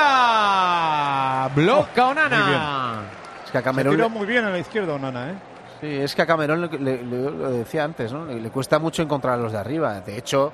Speaker 2: chuta. Bloca Onana.
Speaker 9: Es que a
Speaker 3: Se
Speaker 9: Camerún
Speaker 3: tiró
Speaker 9: le-
Speaker 3: muy bien a la izquierda Onana, ¿eh?
Speaker 9: sí, es que a Camerún le- le- le- lo decía antes, ¿no? Le, le cuesta mucho encontrar a los de arriba. De hecho,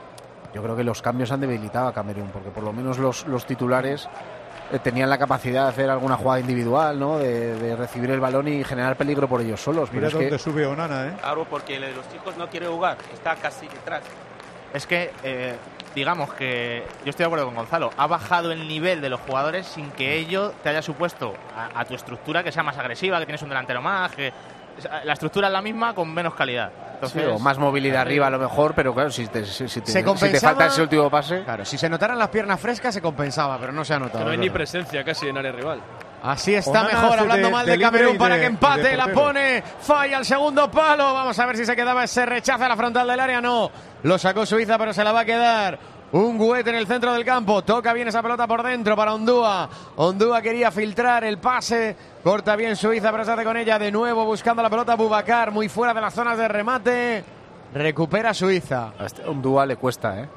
Speaker 9: yo creo que los cambios han debilitado a Camerún, porque por lo menos los, los titulares eh, tenían la capacidad de hacer alguna jugada individual, ¿no? De, de recibir el balón y generar peligro por ellos solos. Pero
Speaker 3: Mira
Speaker 9: es
Speaker 3: dónde
Speaker 9: que
Speaker 3: sube Onana, ¿eh?
Speaker 4: Claro, porque el de los chicos no quiere jugar. Está casi detrás.
Speaker 7: Es que, eh, digamos que yo estoy de acuerdo con Gonzalo. Ha bajado el nivel de los jugadores sin que ello te haya supuesto a, a tu estructura que sea más agresiva, que tienes un delantero más, que la estructura es la misma con menos calidad. Entonces,
Speaker 9: sí, o más movilidad arriba a lo mejor, pero claro, si te, si, si te,
Speaker 2: Se
Speaker 9: si te
Speaker 2: compensaba-
Speaker 9: falta ese último pase.
Speaker 2: Claro, si se notaran las piernas frescas se compensaba, pero no se ha notado.
Speaker 1: Que no hay
Speaker 2: es
Speaker 1: ni
Speaker 2: verdad.
Speaker 1: presencia casi en área rival.
Speaker 2: Así está
Speaker 3: Onana
Speaker 2: mejor,
Speaker 3: hace
Speaker 2: hablando
Speaker 3: de-
Speaker 2: mal
Speaker 3: de
Speaker 2: de,
Speaker 3: libre
Speaker 2: Camerún
Speaker 3: y
Speaker 2: para
Speaker 3: de-
Speaker 2: que empate,
Speaker 3: y de
Speaker 2: la
Speaker 3: portero.
Speaker 2: pone, falla el segundo palo, vamos a ver si se quedaba ese rechaza la frontal del área, no, lo sacó Suiza pero se la va a quedar. Un Guete en el centro del campo, toca bien esa pelota por dentro para Ondúa. Ondúa quería filtrar el pase, corta bien Suiza pero se hace con ella de nuevo buscando la pelota Boubacar, muy fuera de las zonas de remate, recupera Suiza.
Speaker 9: A este- un Dúa le cuesta, ¿eh?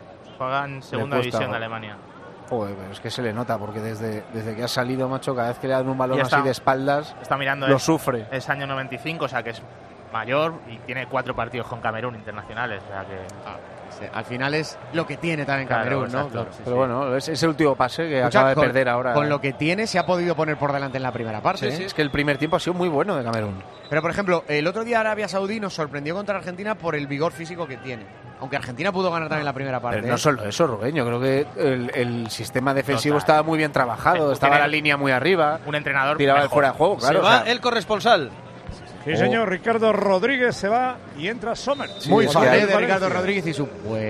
Speaker 7: juegan segunda
Speaker 9: Le cuesta,
Speaker 7: división de
Speaker 9: ¿no?
Speaker 7: Alemania.
Speaker 9: Joder, pero es que se le nota, porque desde, desde que ha salido, macho, cada vez que le dan un balón
Speaker 7: Ya
Speaker 9: así
Speaker 7: está.
Speaker 9: de espaldas,
Speaker 7: Está mirando,
Speaker 9: lo
Speaker 7: es,
Speaker 9: sufre.
Speaker 7: es año noventa y cinco, o sea que es mayor y tiene cuatro partidos con Camerún internacionales. O sea que
Speaker 2: Sí, al final es lo que tiene también
Speaker 7: Claro,
Speaker 2: Camerún, ¿no?
Speaker 7: exacto.
Speaker 2: Claro, sí,
Speaker 9: Pero
Speaker 2: sí.
Speaker 9: bueno, es, es el último pase que
Speaker 2: Escucha,
Speaker 9: acaba de
Speaker 2: con-
Speaker 9: perder ahora.
Speaker 2: Con lo que tiene se ha podido poner por delante en la primera parte.
Speaker 9: Sí,
Speaker 2: ¿eh?
Speaker 9: es que el primer tiempo ha sido muy bueno de Camerún.
Speaker 2: Pero, por ejemplo, el otro día Arabia Saudí nos sorprendió contra Argentina por el vigor físico que tiene. Aunque Argentina pudo ganar también la primera parte.
Speaker 9: Pero no
Speaker 2: ¿eh?
Speaker 9: solo eso, Rubén. Yo creo que el, el sistema defensivo
Speaker 7: Total.
Speaker 9: estaba muy bien trabajado.
Speaker 7: Tiene-
Speaker 9: Estaba la línea muy arriba.
Speaker 7: un entrenador
Speaker 9: Tiraba el
Speaker 7: mejor.
Speaker 9: fuera de juego, claro.
Speaker 1: Se
Speaker 9: o
Speaker 1: va
Speaker 9: sea,
Speaker 1: el corresponsal.
Speaker 3: Sí,
Speaker 9: Oh.
Speaker 3: señor, Ricardo Rodríguez se va y entra Sommer.
Speaker 9: Sí,
Speaker 2: Muy
Speaker 9: es
Speaker 2: fan
Speaker 9: que
Speaker 2: ¿eh?
Speaker 9: hay-
Speaker 2: de
Speaker 3: Valencia.
Speaker 2: Ricardo Rodríguez y su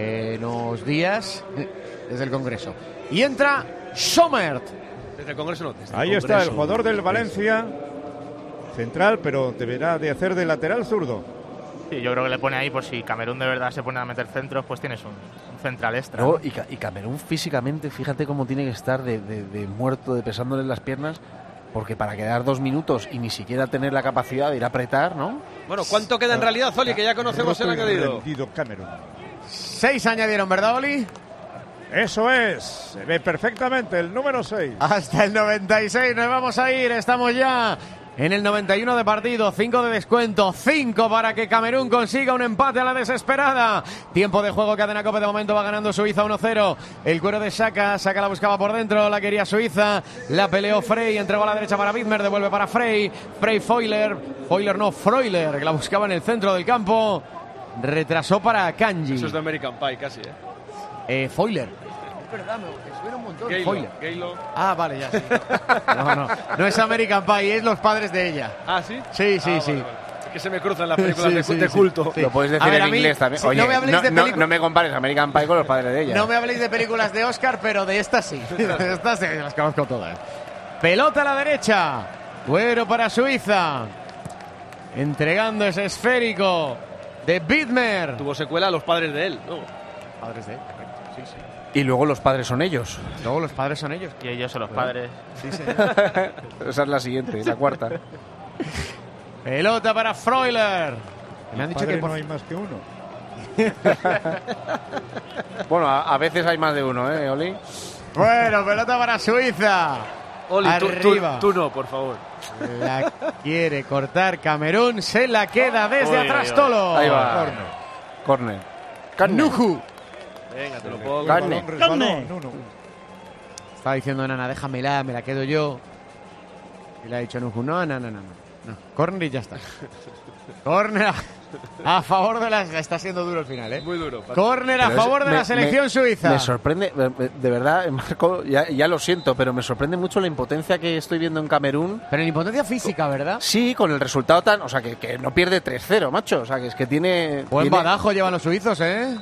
Speaker 2: buenos días desde el Congreso. Y entra Somert.
Speaker 1: Desde el Congreso no. desde el
Speaker 3: Ahí está el
Speaker 1: Congreso.
Speaker 3: jugador del Valencia, central, pero deberá de hacer de lateral zurdo.
Speaker 7: Sí, yo creo que le pone ahí, por si Camerún de verdad se pone a meter centros, pues tienes un, un central extra.
Speaker 9: No,
Speaker 7: ¿no?
Speaker 9: y, y Camerún físicamente, fíjate cómo tiene que estar de, de, de muerto, de pesándole las piernas, porque para quedar dos minutos y ni siquiera tener la capacidad de ir a apretar, ¿no?
Speaker 1: Bueno, ¿cuánto queda en realidad, Zoli, que ya conocemos el añadido?
Speaker 3: Rendido Camerún.
Speaker 2: Seis añadieron, ¿verdad, Oli?
Speaker 3: Eso es, se ve perfectamente el número seis.
Speaker 2: Hasta el noventa y seis nos vamos a ir, estamos ya en el noventa y uno de partido, cinco de descuento, cinco para que Camerún consiga un empate a la desesperada. Tiempo de juego, cadena Cope, de momento va ganando Suiza uno cero. El cuero de Saka, Saka la buscaba por dentro, la quería Suiza, la peleó Frey, entregó a la derecha para Widmer, devuelve para Frey, Frey Foyler, Foyler no, Freuler, que la buscaba en el centro del campo, retrasó para Kanji.
Speaker 1: Eso es de American Pie casi, ¿eh?
Speaker 2: Eh, Foyler. Es verdad, me suena un montón.
Speaker 1: Gaylo,
Speaker 2: Foyler.
Speaker 1: Gaylo.
Speaker 2: Ah, vale, ya sí. No, no, no es American Pie, es los padres de ella.
Speaker 1: Ah, ¿sí?
Speaker 2: Sí, sí,
Speaker 1: Ah,
Speaker 2: sí.
Speaker 1: vale, vale. Es que se me cruzan las películas
Speaker 2: Sí,
Speaker 1: de,
Speaker 2: sí,
Speaker 1: de
Speaker 2: sí.
Speaker 1: culto.
Speaker 2: Sí.
Speaker 9: Lo puedes decir
Speaker 2: A ver, a
Speaker 9: en
Speaker 2: mí,
Speaker 9: inglés también.
Speaker 2: si
Speaker 9: Oye,
Speaker 2: no me habléis de
Speaker 9: no,
Speaker 2: pelicu-
Speaker 9: no me compares American Pie con los padres de ella.
Speaker 2: No me habléis de películas de Oscar, pero de estas sí. De estas sí, las conozco todas. Pelota a la derecha. Cuero para Suiza. Entregando ese esférico de Widmer.
Speaker 1: Tuvo secuela a los padres de él, ¿no?
Speaker 2: Padres de él, sí, sí.
Speaker 9: Y luego los padres son ellos.
Speaker 2: Luego los padres son ellos.
Speaker 7: Y ellos son los padres.
Speaker 2: Sí, señor.
Speaker 9: Esa es la siguiente, la cuarta.
Speaker 2: Pelota para Freuler. Me han dicho
Speaker 3: Padre
Speaker 2: que por...
Speaker 3: no hay más que uno.
Speaker 9: Bueno, a, a veces hay más de uno, ¿eh, Oli?
Speaker 2: Bueno, pelota para Suiza.
Speaker 1: Oli, tú, tú,
Speaker 2: Arriba.
Speaker 1: tú no, por favor.
Speaker 2: La quiere cortar Camerún. Se la queda desde
Speaker 7: Uy,
Speaker 2: atrás
Speaker 7: uy, uy.
Speaker 2: Tolo.
Speaker 9: Ahí va. Corner. Corner.
Speaker 2: Nuju.
Speaker 1: Venga, te lo pongo.
Speaker 9: Carne.
Speaker 3: El balón resbaló, no, no.
Speaker 2: Estaba diciendo Nana, déjamela, me la quedo yo. Y le ha dicho Nuju, no, no, no, no. no. Corner y ya está. Corner a, a favor de la... Está siendo duro el final, ¿eh?
Speaker 1: Muy duro.
Speaker 2: Corner a
Speaker 9: Pero es-
Speaker 2: favor de
Speaker 9: me-
Speaker 2: la selección
Speaker 9: me-
Speaker 2: suiza.
Speaker 9: Me sorprende, de verdad, Marco, ya, ya lo siento, pero me sorprende mucho la impotencia que estoy viendo en Camerún.
Speaker 2: Pero en impotencia física, ¿verdad?
Speaker 9: Sí, con el resultado tan... O sea, que, que no pierde tres cero, macho. O sea, que es que tiene...
Speaker 2: Buen
Speaker 9: tiene-
Speaker 2: badajo llevan los suizos, ¿eh?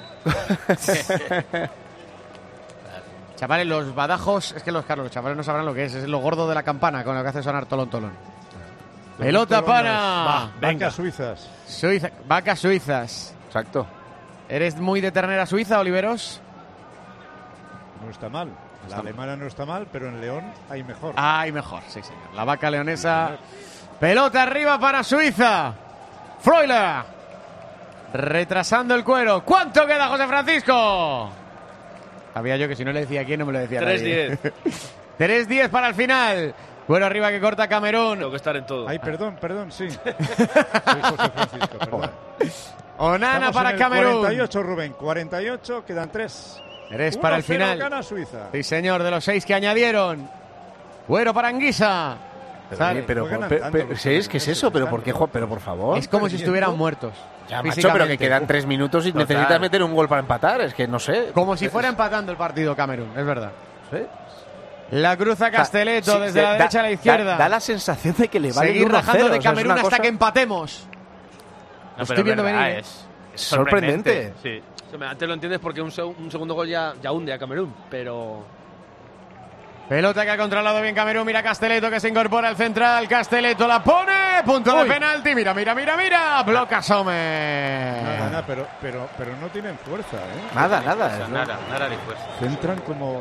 Speaker 2: Chavales, los badajos... Es que los, Carlos, los chavales no sabrán lo que es. Es lo gordo de la campana con lo que hace sonar tolón, tolón. Pelota para...
Speaker 3: Vacas suizas.
Speaker 2: Suiza, vacas suizas.
Speaker 9: Exacto.
Speaker 2: ¿Eres muy de ternera suiza, Oliveros?
Speaker 3: No está mal. La alemana no está mal, pero en León hay mejor.
Speaker 2: Ay, mejor, sí, señor. La vaca leonesa. Pelota arriba para Suiza. Freuler. Retrasando el cuero. ¿Cuánto queda, José Francisco? Sabía yo que si no le decía quién, no me lo decía
Speaker 1: tres
Speaker 2: nadie.
Speaker 1: diez.
Speaker 2: tres diez para el final. Cuero arriba que corta Camerún.
Speaker 1: Tengo que estar en todo.
Speaker 3: Ay, perdón, perdón, sí. Soy José Francisco, perdón.
Speaker 2: Onana
Speaker 3: Estamos
Speaker 2: para
Speaker 3: en el
Speaker 2: Camerún.
Speaker 3: cuarenta y ocho, Rubén. cuarenta y ocho, quedan tres.
Speaker 2: Tres para el
Speaker 3: uno cero
Speaker 2: final.
Speaker 3: Gana Suiza.
Speaker 2: Sí, señor, de los seis que añadieron. Cuero para Anguisa.
Speaker 9: Pero,
Speaker 2: Sale.
Speaker 9: oye, pero,
Speaker 3: Juegan
Speaker 9: pero-
Speaker 3: andando
Speaker 9: pero-
Speaker 3: los
Speaker 9: ¿sí es? ¿Qué es eso? ¿Pero por qué? jo- Pero por favor.
Speaker 2: Es como si estuvieran muertos.
Speaker 9: Ya, macho, pero
Speaker 2: físicamente.
Speaker 9: que quedan tres minutos y
Speaker 7: Total.
Speaker 9: necesitas meter un gol para empatar. Es que no sé.
Speaker 2: Como si fuera empatando el partido Camerún, es verdad.
Speaker 9: Sí.
Speaker 2: La cruza Casteleto
Speaker 9: Sí,
Speaker 2: desde
Speaker 9: da-
Speaker 2: la derecha a la
Speaker 9: da-
Speaker 2: izquierda.
Speaker 9: Da, la sensación de que le va
Speaker 2: Seguir rajando de Camerún hasta que empatemos.
Speaker 7: No,
Speaker 2: Estoy
Speaker 7: pero
Speaker 2: viendo
Speaker 7: verdad,
Speaker 2: venir, ¿eh?
Speaker 7: es, es
Speaker 9: Sorprendente.
Speaker 7: Sí.
Speaker 1: O sea, antes lo entiendes porque un, seg- un segundo gol ya, ya hunde a Camerún, pero...
Speaker 2: Pelota que ha controlado bien Camerún. Mira Casteleto que se incorpora al central. Casteleto la pone. Punto de
Speaker 9: Uy.
Speaker 2: penalti. Mira, mira, mira, mira. Bloca Sommer.
Speaker 3: Nada, nada, pero, pero, pero no tienen fuerza, ¿eh?
Speaker 9: Nada, nada.
Speaker 7: O sea,
Speaker 9: es-
Speaker 7: nada, nada ni fuerza.
Speaker 3: Entran como...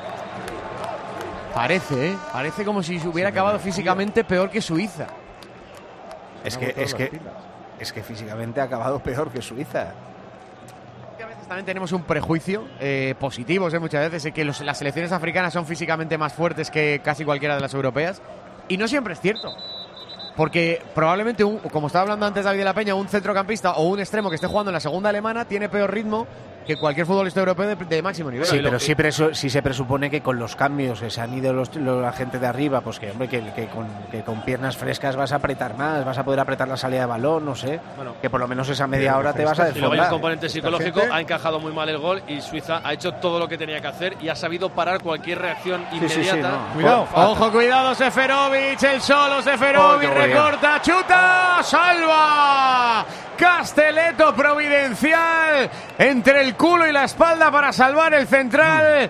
Speaker 2: Parece, ¿eh? Parece como si se hubiera acabado físicamente peor que Suiza.
Speaker 9: Es
Speaker 3: han
Speaker 9: que,
Speaker 3: agotado
Speaker 9: es
Speaker 3: las
Speaker 9: que,
Speaker 3: pilas.
Speaker 9: es que físicamente ha acabado peor que Suiza.
Speaker 2: A veces también tenemos un prejuicio eh, positivo, ¿eh? Muchas veces, eh, que los- las selecciones africanas son físicamente más fuertes que casi cualquiera de las europeas. Y no siempre es cierto. Porque probablemente, un, como estaba hablando antes David de la Peña, un centrocampista o un extremo que esté jugando en la segunda alemana tiene peor ritmo que cualquier futbolista europeo de, de máximo nivel.
Speaker 9: Sí, pero sí, presu- sí se presupone que con los cambios que se han ido los, los- la gente de arriba, pues que hombre, que, que con, que con piernas frescas vas a apretar más, vas a poder apretar la salida de balón, no sé.
Speaker 1: Bueno,
Speaker 9: Que por lo menos esa media
Speaker 3: Pero
Speaker 9: hora te vas a
Speaker 1: y luego hay un
Speaker 9: desfondar.
Speaker 1: componente
Speaker 3: Esta
Speaker 1: psicológico,
Speaker 3: gente-
Speaker 1: ha encajado muy mal el gol y Suiza ha hecho todo lo que tenía que hacer y ha sabido parar cualquier reacción
Speaker 9: Sí, sí, sí,
Speaker 1: inmediata.
Speaker 9: no.
Speaker 3: Cuidado.
Speaker 2: Ojo, cuidado, Seferovic, el solo Seferovic,
Speaker 9: Oh, qué
Speaker 2: recorta, chuta, salva. Casteleto providencial entre el culo y la espalda para salvar el central.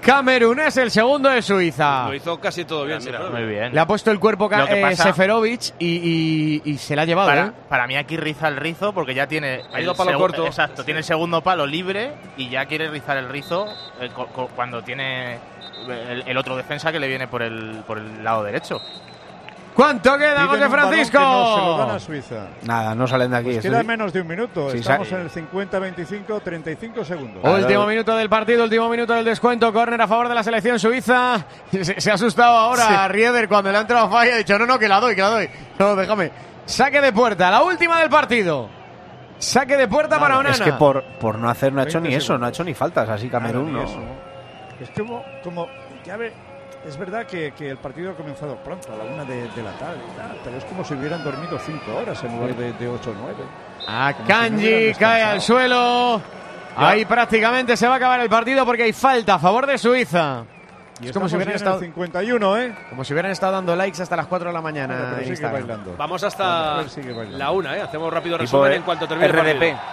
Speaker 2: camerunés, el segundo de Suiza.
Speaker 1: Lo hizo casi todo bien,
Speaker 7: Mira,
Speaker 1: sí,
Speaker 7: muy bien.
Speaker 2: Le ha puesto el cuerpo
Speaker 7: Lo que
Speaker 2: eh,
Speaker 7: pasa-
Speaker 2: Seferovic y, y- y se la ha llevado.
Speaker 7: Para,
Speaker 2: ¿eh?
Speaker 7: para mí aquí riza el rizo porque ya tiene
Speaker 1: Ha ido
Speaker 7: el
Speaker 1: palo
Speaker 7: segu-
Speaker 1: corto.
Speaker 7: Exacto, tiene el segundo palo libre y ya quiere rizar el rizo eh, co- co- cuando tiene el, el otro defensa que le viene por el, por el lado derecho.
Speaker 2: ¿Cuánto queda,
Speaker 3: Piden
Speaker 2: José
Speaker 3: un balón
Speaker 2: Francisco?
Speaker 3: que no se lo dan a Suiza.
Speaker 9: Nada, no salen de aquí.
Speaker 3: Pues
Speaker 9: Estoy-
Speaker 3: queda menos de un minuto.
Speaker 9: Sí,
Speaker 3: Estamos
Speaker 9: sa-
Speaker 3: en el cincuenta veinticinco, treinta y cinco segundos.
Speaker 2: Último minuto del partido, último minuto del descuento. Córner a favor de la selección suiza. Se, se ha asustado ahora Rieder cuando le ha entrado falla. Ha dicho, no, no, que la doy, que la doy. No, déjame. Saque de puerta, la última del partido. Saque de puerta para Onana.
Speaker 9: Es que por, por no hacer no ha hecho ni
Speaker 3: veinte
Speaker 9: eso, no ha
Speaker 3: segundos.
Speaker 9: hecho ni faltas, así Camerún,
Speaker 3: Nada,
Speaker 9: ¿no?
Speaker 3: ni eso. Es como, como ya ve, es verdad que, que el partido ha comenzado pronto, a la una de, de la tarde, y tal, pero es como si hubieran dormido cinco horas en lugar de, de ocho o nueve.
Speaker 2: A
Speaker 3: Como si no
Speaker 2: Kanji
Speaker 3: hubieran
Speaker 2: cae
Speaker 3: descansado.
Speaker 2: al suelo. Ahí prácticamente se va a acabar el partido porque hay falta a favor de Suiza.
Speaker 3: Y
Speaker 2: Es como
Speaker 3: estamos
Speaker 2: si hubieran
Speaker 3: ya en
Speaker 2: estado,
Speaker 3: el cincuenta y uno, ¿eh?
Speaker 2: como si hubieran estado dando likes hasta las cuatro de la mañana.
Speaker 3: Bueno, pero
Speaker 2: en
Speaker 3: sigue
Speaker 2: Instagram.
Speaker 3: bailando.
Speaker 1: Vamos
Speaker 3: Vamos
Speaker 1: hasta
Speaker 3: a ver, sigue bailando.
Speaker 1: la una, ¿eh? Hacemos rápido
Speaker 4: Tipo
Speaker 1: resumen
Speaker 4: de
Speaker 1: en cuanto termine el
Speaker 4: R D P.
Speaker 1: partido.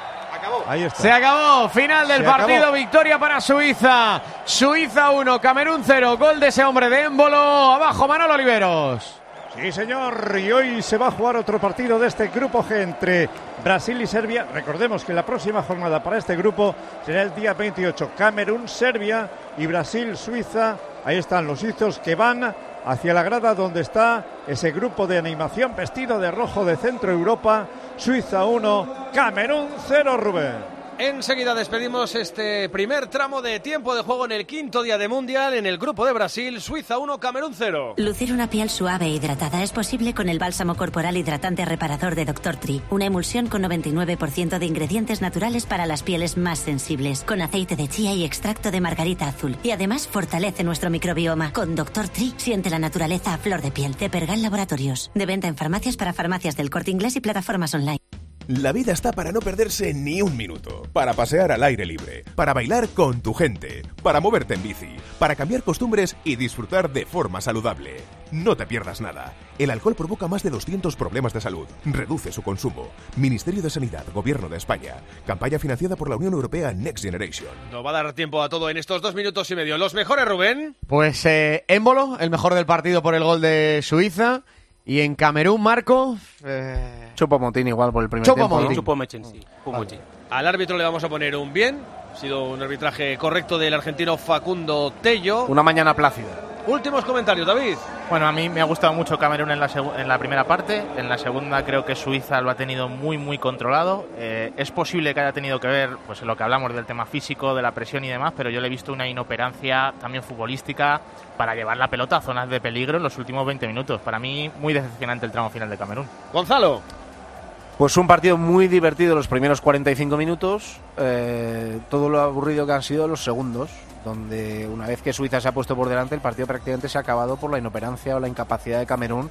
Speaker 3: Ahí está.
Speaker 2: Se acabó, final del
Speaker 3: Se
Speaker 2: partido,
Speaker 3: acabó.
Speaker 2: victoria para Suiza. Suiza uno, Camerún cero, gol de ese hombre de Émbolo. Abajo Manolo Oliveros.
Speaker 3: Sí, señor, y hoy se va a jugar otro partido de este grupo G entre Brasil y Serbia. Recordemos que la próxima jornada para este grupo será el día veintiocho. Camerún, Serbia y Brasil, Suiza. Ahí están los suizos que van hacia la grada donde está ese grupo de animación vestido de rojo de Centro Europa. Suiza uno, Camerún cero, Rubén.
Speaker 1: Enseguida despedimos este primer tramo de tiempo de juego en el quinto día de Mundial en el grupo de Brasil, Suiza uno, Camerún cero.
Speaker 10: Lucir una piel suave e hidratada es posible con el bálsamo corporal hidratante reparador de doctor Tree, una emulsión con noventa y nueve por ciento de ingredientes naturales para las pieles más sensibles, con aceite de chía y extracto de margarita azul. Y además fortalece nuestro microbioma. Con doctor Tree siente la naturaleza a flor de piel. De Pergal Laboratorios. De venta en farmacias para farmacias del Corte Inglés y plataformas online.
Speaker 11: La vida está para no perderse ni un minuto, para pasear al aire libre, para bailar con tu gente, para moverte en bici, para cambiar costumbres y disfrutar de forma saludable. No te pierdas nada. El alcohol provoca más de doscientos problemas de salud. Reduce su consumo. Ministerio de Sanidad, Gobierno de España. Campaña financiada por la Unión Europea Next Generation.
Speaker 1: Nos va a dar tiempo a todo en estos dos minutos y medio. Los mejores, Rubén.
Speaker 2: Pues eh, Émbolo, el mejor del partido por el gol de Suiza. Y en Camerún, Marco. Eh...
Speaker 9: Choupo-Moting igual por el primer
Speaker 2: Choupo-Moting.
Speaker 9: tiempo, ¿no?
Speaker 4: Choupo-Moting, sí. Choupo-Moting.
Speaker 1: Al árbitro le vamos a poner un bien. Ha sido un arbitraje correcto del argentino Facundo Tello.
Speaker 9: Una mañana plácida.
Speaker 1: Últimos comentarios, David.
Speaker 7: Bueno, a mí me ha gustado mucho Camerún en la, segu- en la primera parte. En la segunda creo que Suiza lo ha tenido muy, muy controlado. Eh, es posible que haya tenido que ver pues, en lo que hablamos del tema físico, de la presión y demás, pero yo le he visto una inoperancia también futbolística para llevar la pelota a zonas de peligro en los últimos veinte minutos. Para mí, muy decepcionante el tramo final de Camerún.
Speaker 1: Gonzalo.
Speaker 9: Pues un partido muy divertido los primeros cuarenta y cinco minutos, eh, todo lo aburrido que han sido los segundos, donde una vez que Suiza se ha puesto por delante, el partido prácticamente se ha acabado por la inoperancia o la incapacidad de Camerún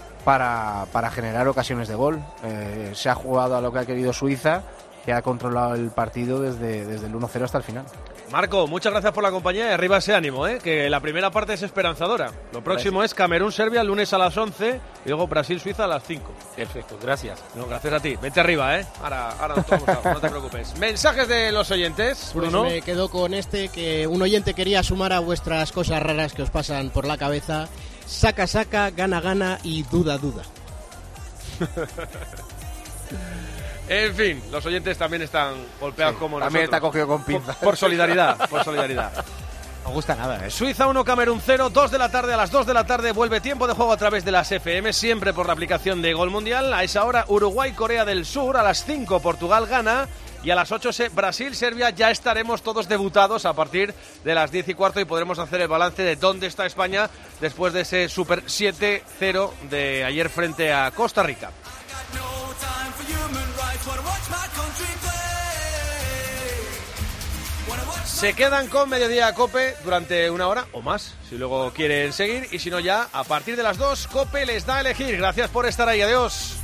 Speaker 9: para, para generar ocasiones de gol. Eh, se ha jugado a lo que ha querido Suiza, que ha controlado el partido desde, desde el uno cero hasta el final.
Speaker 1: Marco, muchas gracias por la compañía y arriba ese ánimo, ¿eh? Que la primera parte es esperanzadora. Lo próximo es Camerún-Serbia el lunes a las once y luego Brasil-Suiza a las cinco.
Speaker 4: Perfecto, gracias.
Speaker 1: No, gracias a ti. Vete arriba, ¿eh? Ahora, ahora nos tomamos algo, no te preocupes. Mensajes de los oyentes,
Speaker 12: Pues
Speaker 1: Bruno.
Speaker 12: me quedo con este, que un oyente quería sumar a vuestras cosas raras que os pasan por la cabeza. Saca, saca, gana, gana y duda, duda.
Speaker 1: En fin, los oyentes también están golpeados
Speaker 9: Sí,
Speaker 1: como
Speaker 9: también
Speaker 1: nosotros.
Speaker 9: está cogido con pinzas.
Speaker 1: Por, por solidaridad, por solidaridad.
Speaker 2: No gusta nada, ¿eh?
Speaker 1: Suiza uno, Camerún cero, dos de la tarde. A las dos de la tarde vuelve tiempo de juego a través de las F M, siempre por la aplicación de Gol Mundial. A esa hora Uruguay, Corea del Sur. A las cinco Portugal, Ghana. Y a las ocho Brasil, Serbia. Ya estaremos todos debutados a partir de las diez y cuarto y podremos hacer el balance de dónde está España después de ese Super siete cero de ayer frente a Costa Rica. Se quedan con Mediodía Cope durante una hora o más, si luego quieren seguir, y si no ya, a partir de las dos, Cope les da a elegir. Gracias por estar ahí, adiós.